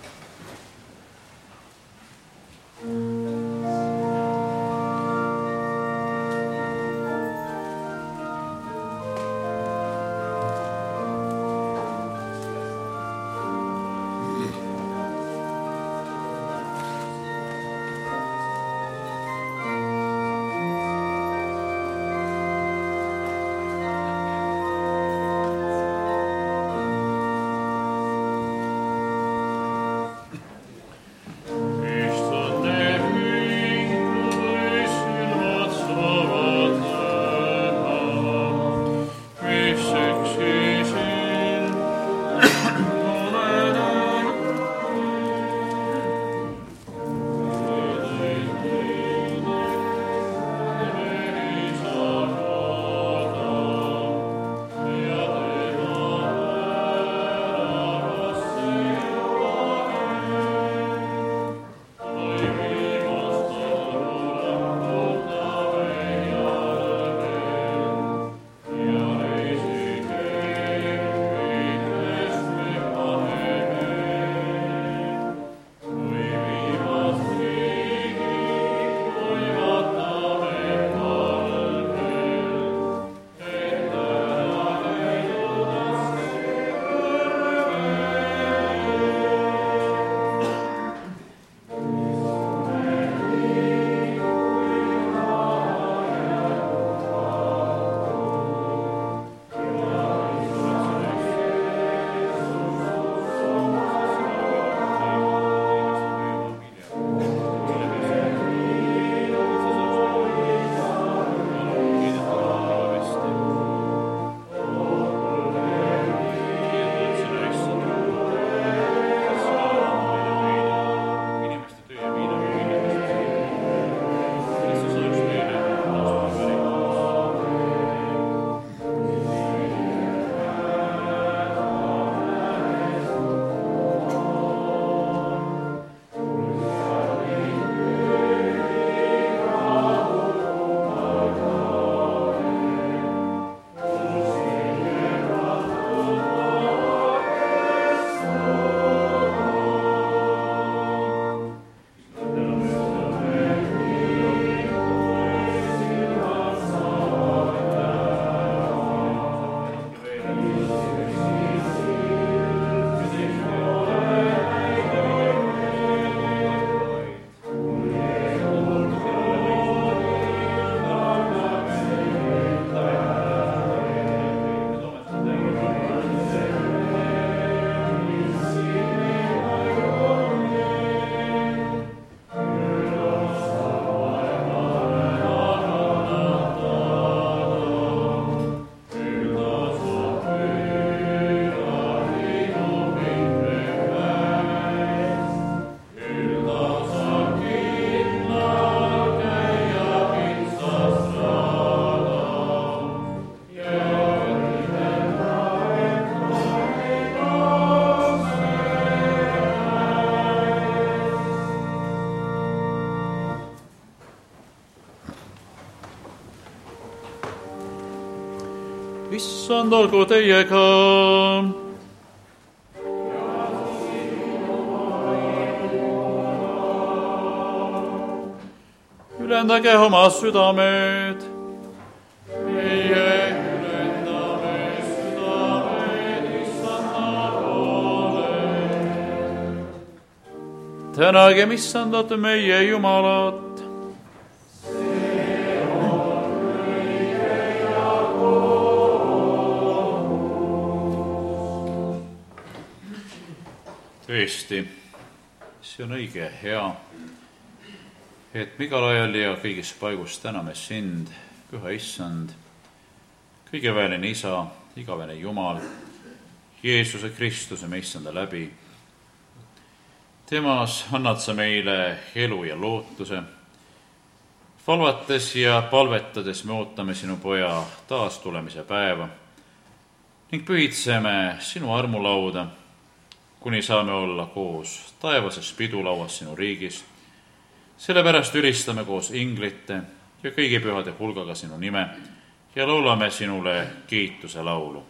Issand olgu teiega. Ülendage oma südamed. Meie ülendame südamed Issanda poole. Tänagem Issandat meie Jumalat. Tõesti, see on õige ja hea, et me igal ajal ja kõigis paigus täname sind, Püha Issand, kõigeväeline Isa, igavene Jumal, Jeesuse Kristuse, me Issanda läbi. Temas annad sa meile elu ja lootuse. Valvates ja palvetades me ootame sinu poja taastulemise päeva ning pühitseme sinu armulauda, kuni saame olla koos taevases pidulauas sinu riigis. Sellepärast ülistame koos inglite ja kõigi pühade hulgaga sinu nime
ja laulame sinule kiituse laulu.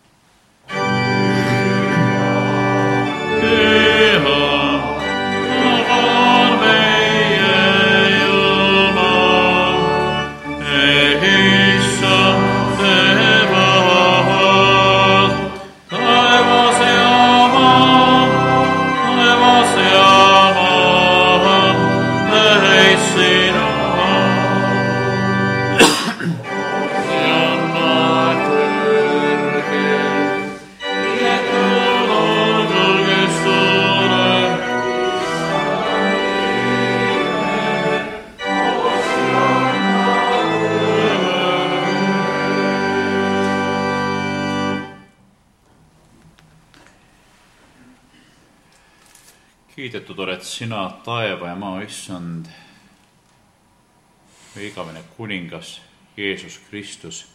Kiidetud oled sina, taeva ja maa issand, igavene kuningas Jeesus Kristus.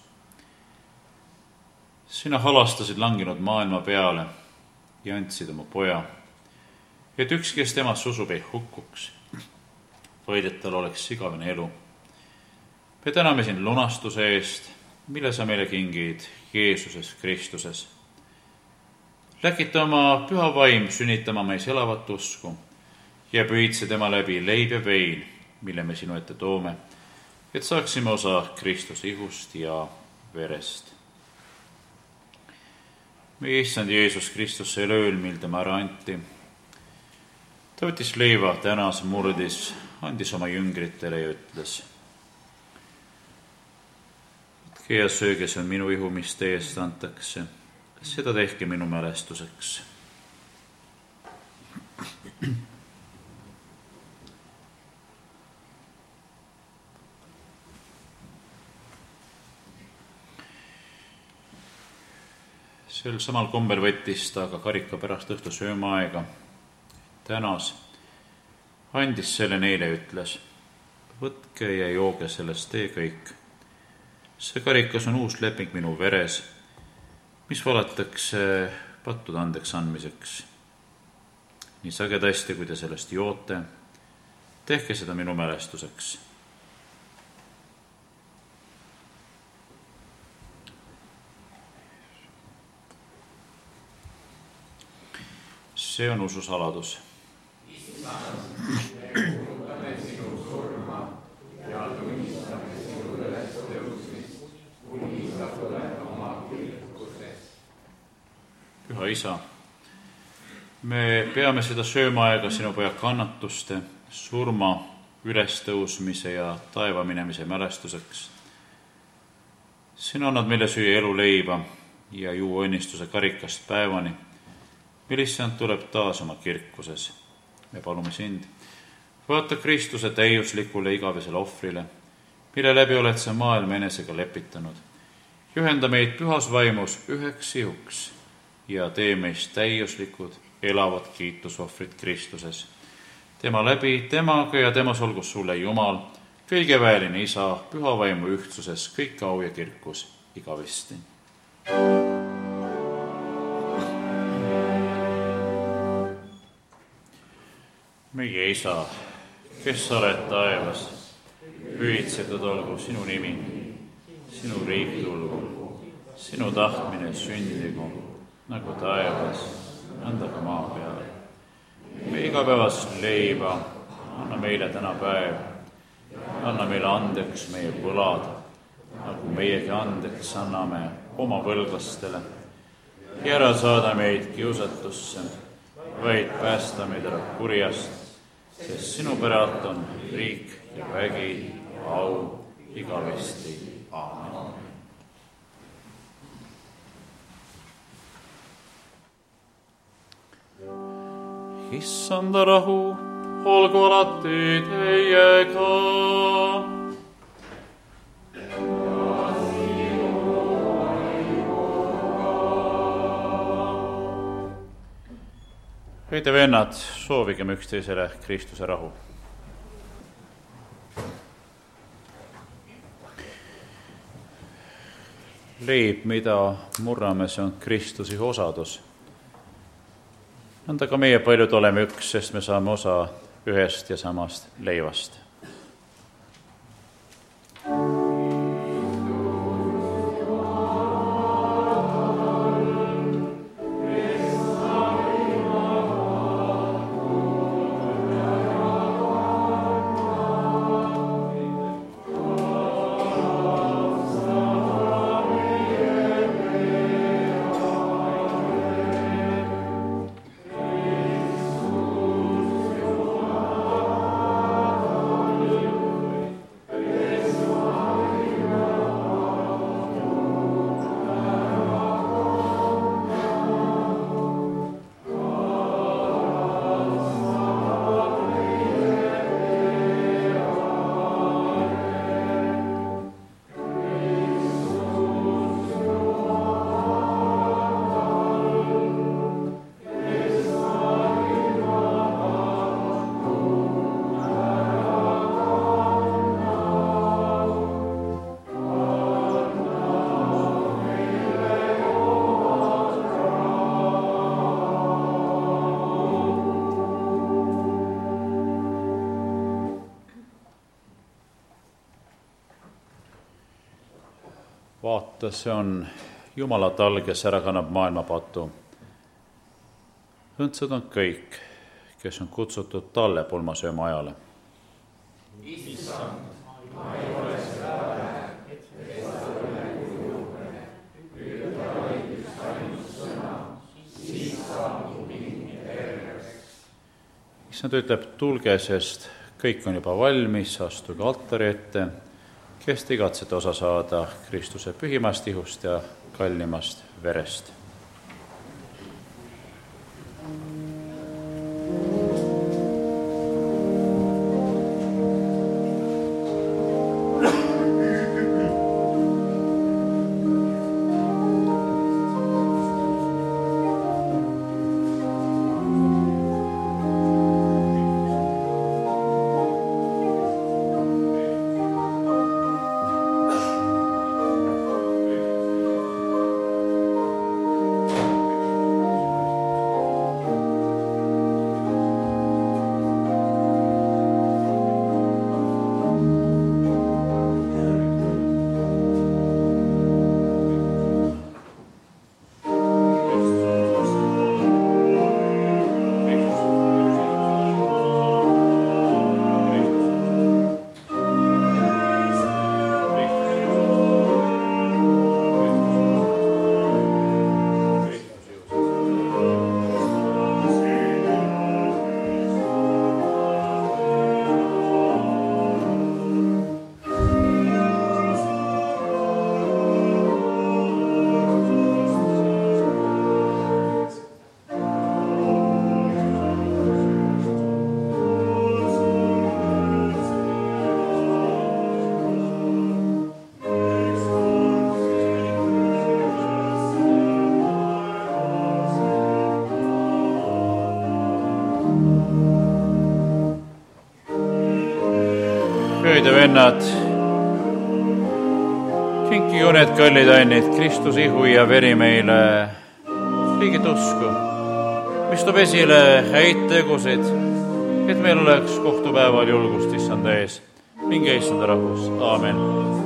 Sina halastasid langenud maailma peale ja andsid oma poja, et ükski, kes temasse usub, ei hukkuks, vaid et tal oleks igavene elu. Me täname sind lunastuse eest, mille sa meile kingid Jeesuses Kristuses. Läkita oma püha vaim sünnitama meis elavat usku ja püüdse tema läbi leib ja vein, mille me sinu ette toome, et saaksime osa Kristuse ihust ja verest. Meie issand Jeesus Kristus selle ööl, mil tema ära anti. Ta võttis leiva, tänas, murdis, andis oma jüngritele ja ütles: võtke ja sööge, see on minu ihu, mis teie eest antakse. Seda tehke minu mälestuseks. Sel samal kombel võttis ta ka karika pärast õhtu söömaaega, tänas, andis selle neile ja ütles: võtke ja jooge sellest tee kõik. See karikas on uus leping minu veres, mis valatakse pattude andeks andmiseks. Nii sagedasti, kui te sellest joote, tehke seda minu mälestuseks. See on usu saladus. Püha Isa, me peame seda söömaaega sinu poja kannatuste, surma, ülestõusmise ja taeva minemise mälestuseks. Sina annad meile süüa elu leiba ja juua õnnistuse karikast päevani, mil issand tuleb taas oma kirkuses. Me palume sind, vaata Kristuse täiuslikule igavesele ohvrile, mille läbi oled sa maailma enesega lepitanud. Ühenda meid pühas vaimus üheks ihuks ja tee meist täiuslikud, elavad kiitusohvrid Kristuses. Tema läbi, temaga ja temas olgu sulle Jumal, kõige väeline Isa, püha vaimu ühtsuses, kõik au ja kirkus igavesti. Meie Isa, kes sa oled taevas, pühitsetud olgu sinu nimi, sinu riik tulgu, sinu tahtmine sündigu, nagu taevas, anda ka maa peale. Me igapäevast leiba, anna meile täna päev, anna meile andeks meie võlad, nagu meiegi andeks anname oma võlglastele. Ja ära saada meid kiusatusse, vaid päästa meid ära kurjast, sest sinu päralt on riik ja vägi, au igavesti. Aamen. Issanda rahu, olgu alati teiega. Heide vennad, soovigem üksteisele Kristuse rahu. Leib, mida murrame, see on Kristuse osadus. Nõnda ka meie paljud oleme üks, sest me saame osa ühest ja samast leivast.
vaata, see on Jumala talg, kes ära kannab maailma patu. Õndsad on kõik, kes on kutsutud talle pulmasööma ajale.
Issand, ma ei ole seda vähe, et seda üle kujume, püüda õigust ainult sõna, siis saabub mind terveks.
Issand ütleb, tulge, sest kõik on juba valmis, astuge altari ette, kes te igatsete osa saada Kristuse pühimast ihust ja kallimast verest. Ööd ja vennad, kinkigu need kallid annid, Kristus ihu ja veri meile liigid usku, mis toob esile häid tegusid, et meil oleks kohtupäeval julgust Issanda ees. Minge Issanda rahvus, aamen.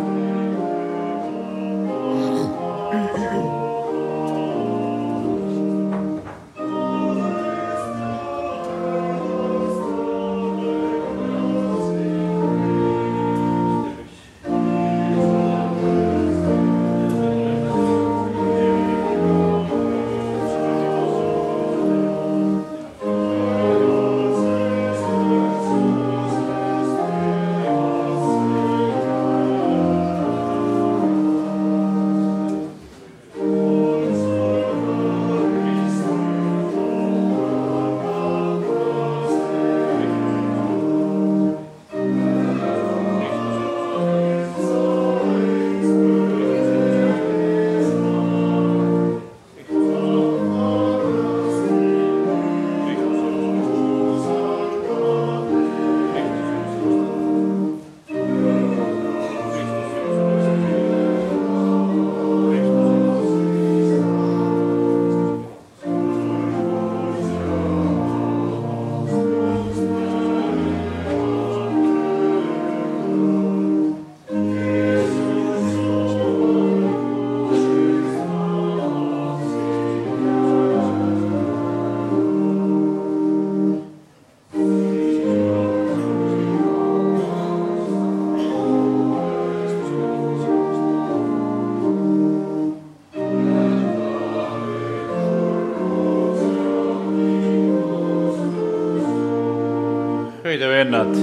Ööd ja vennad,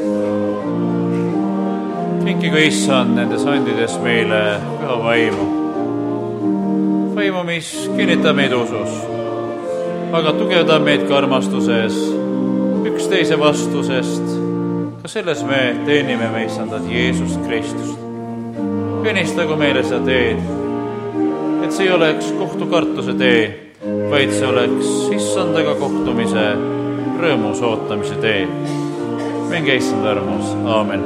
kinkigu Issand nendes andides meile püha vaimu. Vaimu, mis kinnitab meid usus, aga tugevdab meid ka armastuses, üksteise vastusest. Ka selles me teenime me Issandat Jeesust Kristust. Õnnistagu meile seda teed, et see ei oleks kohtukartuse tee, vaid see oleks Issandaga kohtumise, rõõmus ootamise tee. Minge Issanda armus, aamen.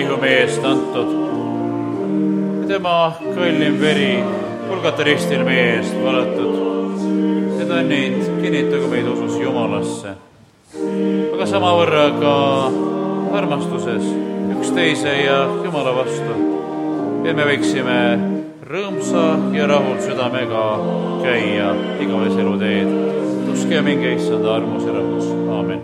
ihu meie eest antud ja tema kallim veri Golgata ristil meie eest valatud. Need õnnid kinnitagu meid usus Jumalasse, aga samavõrra ka armastuses üksteise ja Jumala vastu. Ja me võiksime rõõmsa ja rahul südamega käia igavese eluteed. Tuske ja minge Issanda armus ja rahus. Aamen.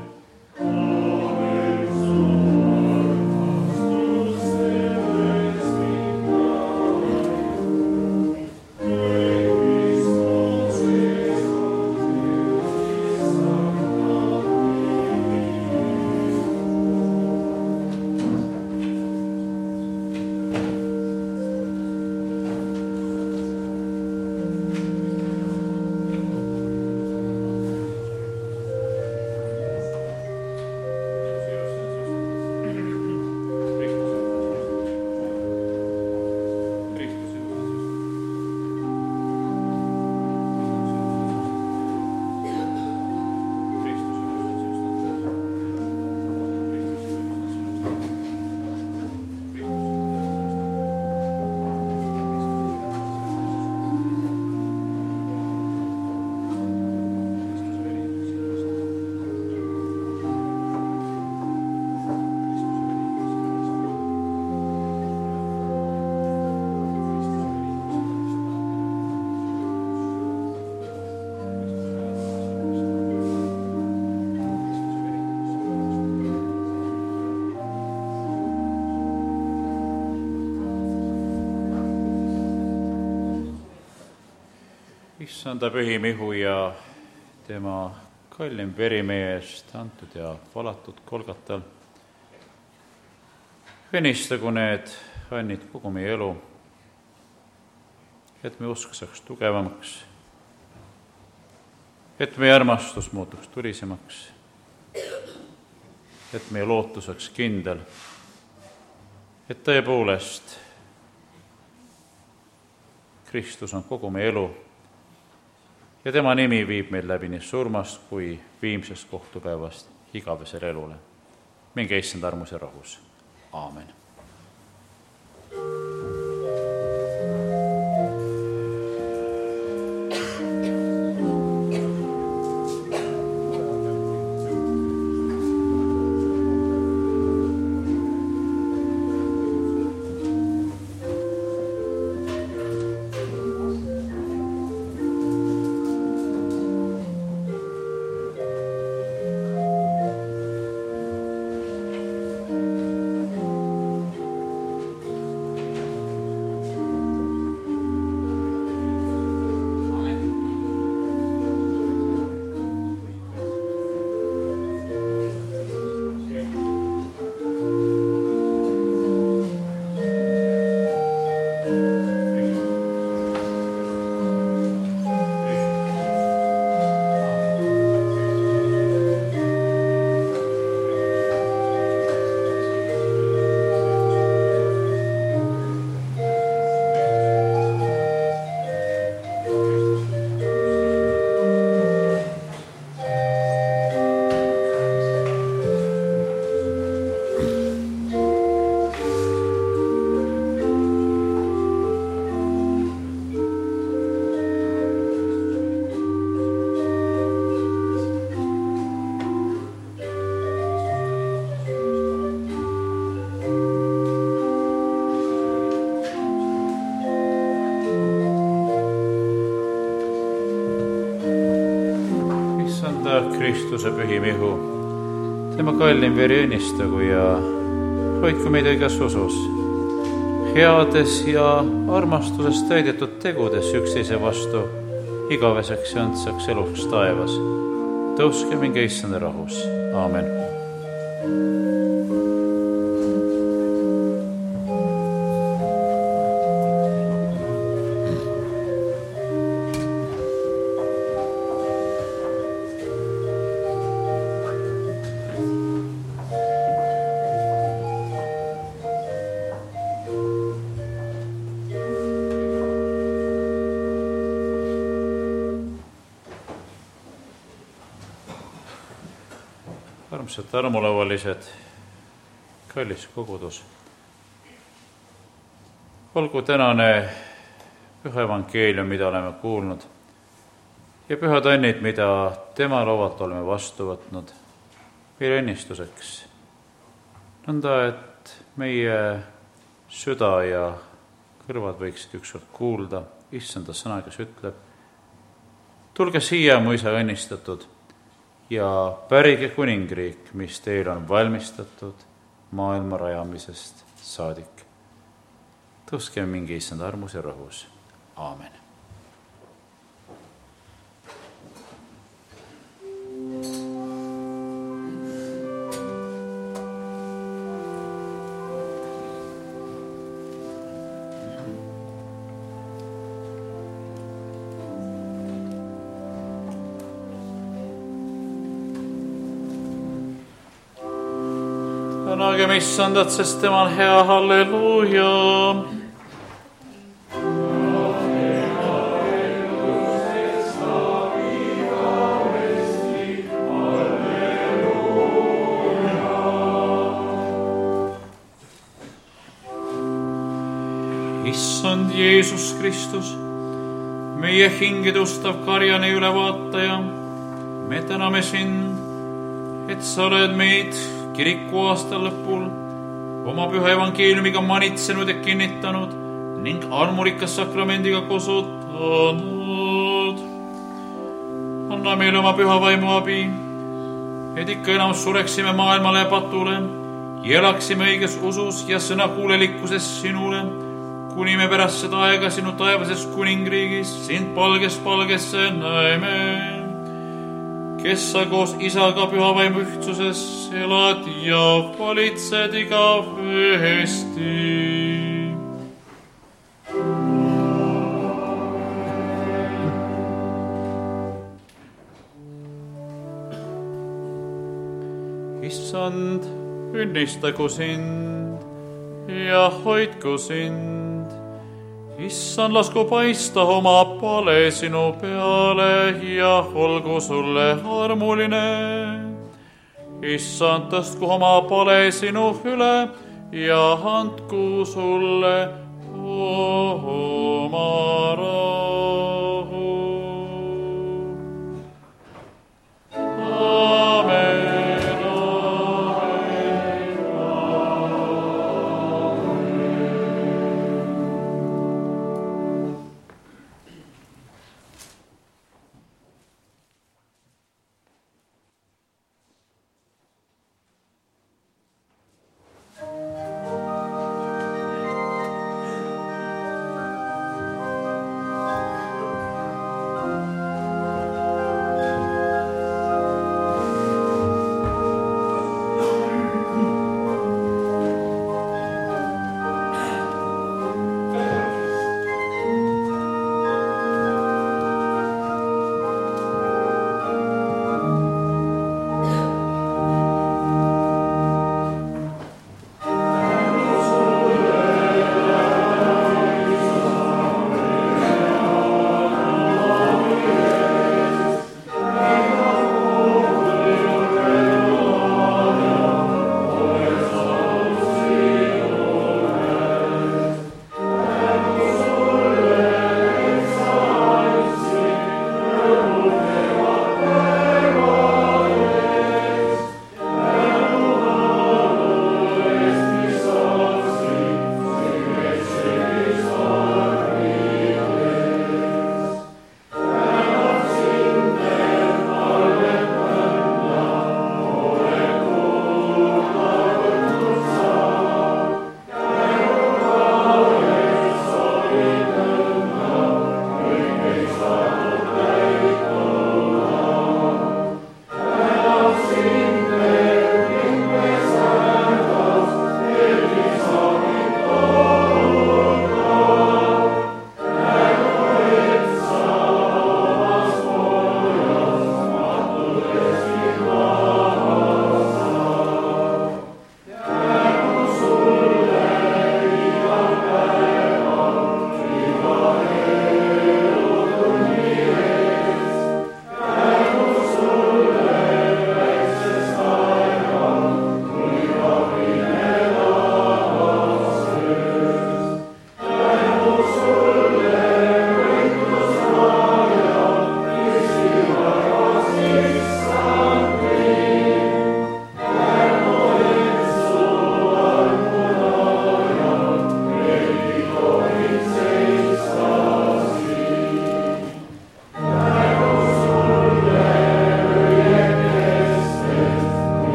Issanda pühim ihu ja tema kallim veri meie eest antud ja valatud Golgatal. Õnnistagu need õnnid kogu meie elu, et me usk saaks tugevamaks, et meie armastus muutuks tulisemaks, et meie lootus oleks kindel, et tõepoolest Kristus on kogu meie elu ja tema nimi viib meid läbi nii surmast kui viimsest kohtupäevast igavesele elule. Minge Issanda armus ja rahus. Aamen. Kristuse pühim ihu, tema kallim veri õnnistagu ja hoidku meid õiges usus, heades ja armastuses täidetud tegudes üksteise vastu, igaveseks ja õndsaks eluks taevas. Tõuske minge Issanda rahus. Aamen. Armsad armulaualised, kallis kogudus, olgu tänane püha evangeelium, mida oleme kuulnud, ja pühad õnnid, mida tema loovalt oleme vastu võtnud, meile õnnistuseks. Nõnda, et meie süda ja kõrvad võiksid ükskord kuulda issanda sõna, kes ütleb: tulge siia, mu isa õnnistatud, ja pärige kuningriik, mis teil on valmistatud maailma rajamisest saadik. Tõuske mingi issanda armus ja rõhus. Aamen. Tänagem issandat, sest tema on hea, halleluuja. Issand Jeesus Kristus, meie hingede ustav karjane ülevaataja, me täname sind, et sa oled meid kiriku aasta lõpul oma püha evangeeliumiga manitsenud ja kinnitanud ning armurikas sakramendiga kosutanud. Anna meile oma püha vaimu abi, et ikka enam sureksime maailmale ja patule ja elaksime õiges usus ja sõnakuulelikkuses sinule, kuni me pärast seda aega sinu taevases kuningriigis sind palgest palgesse näeme, kes sa koos isaga püha vaimu ühtsuses elad ja valitsed igavesti. Issand, õnnistagu sind ja hoidku sind. Issand, lasku paista oma pale sinu peale ja olgu sulle armuline. Issand, tõstku oma pale sinu üle ja andku sulle oma rahu. Aamen.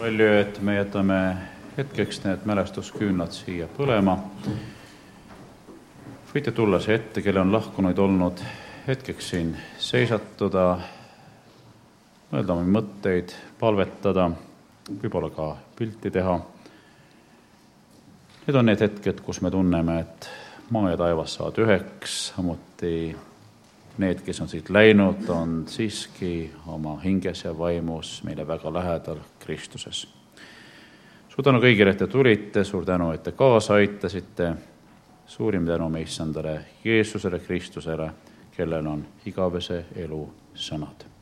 palju, et me jätame hetkeks need mälestusküünlad siia põlema. Võite tulla see ette, kelle on lahkunuid olnud, hetkeks siin seisatuda, mõelda oma mõtteid, palvetada, võib-olla ka pilti teha. Need on need hetked, kus me tunneme, et maa ja taevas saavad üheks, samuti need, kes on siit läinud, on siiski oma hinges ja vaimus meile väga lähedal Kristuses. Suur tänu kõigile, et te tulite, suur tänu, et te kaasa aitasite, suurim tänu meie issandale Jeesusele Kristusele, kellel on igavese elu sõnad.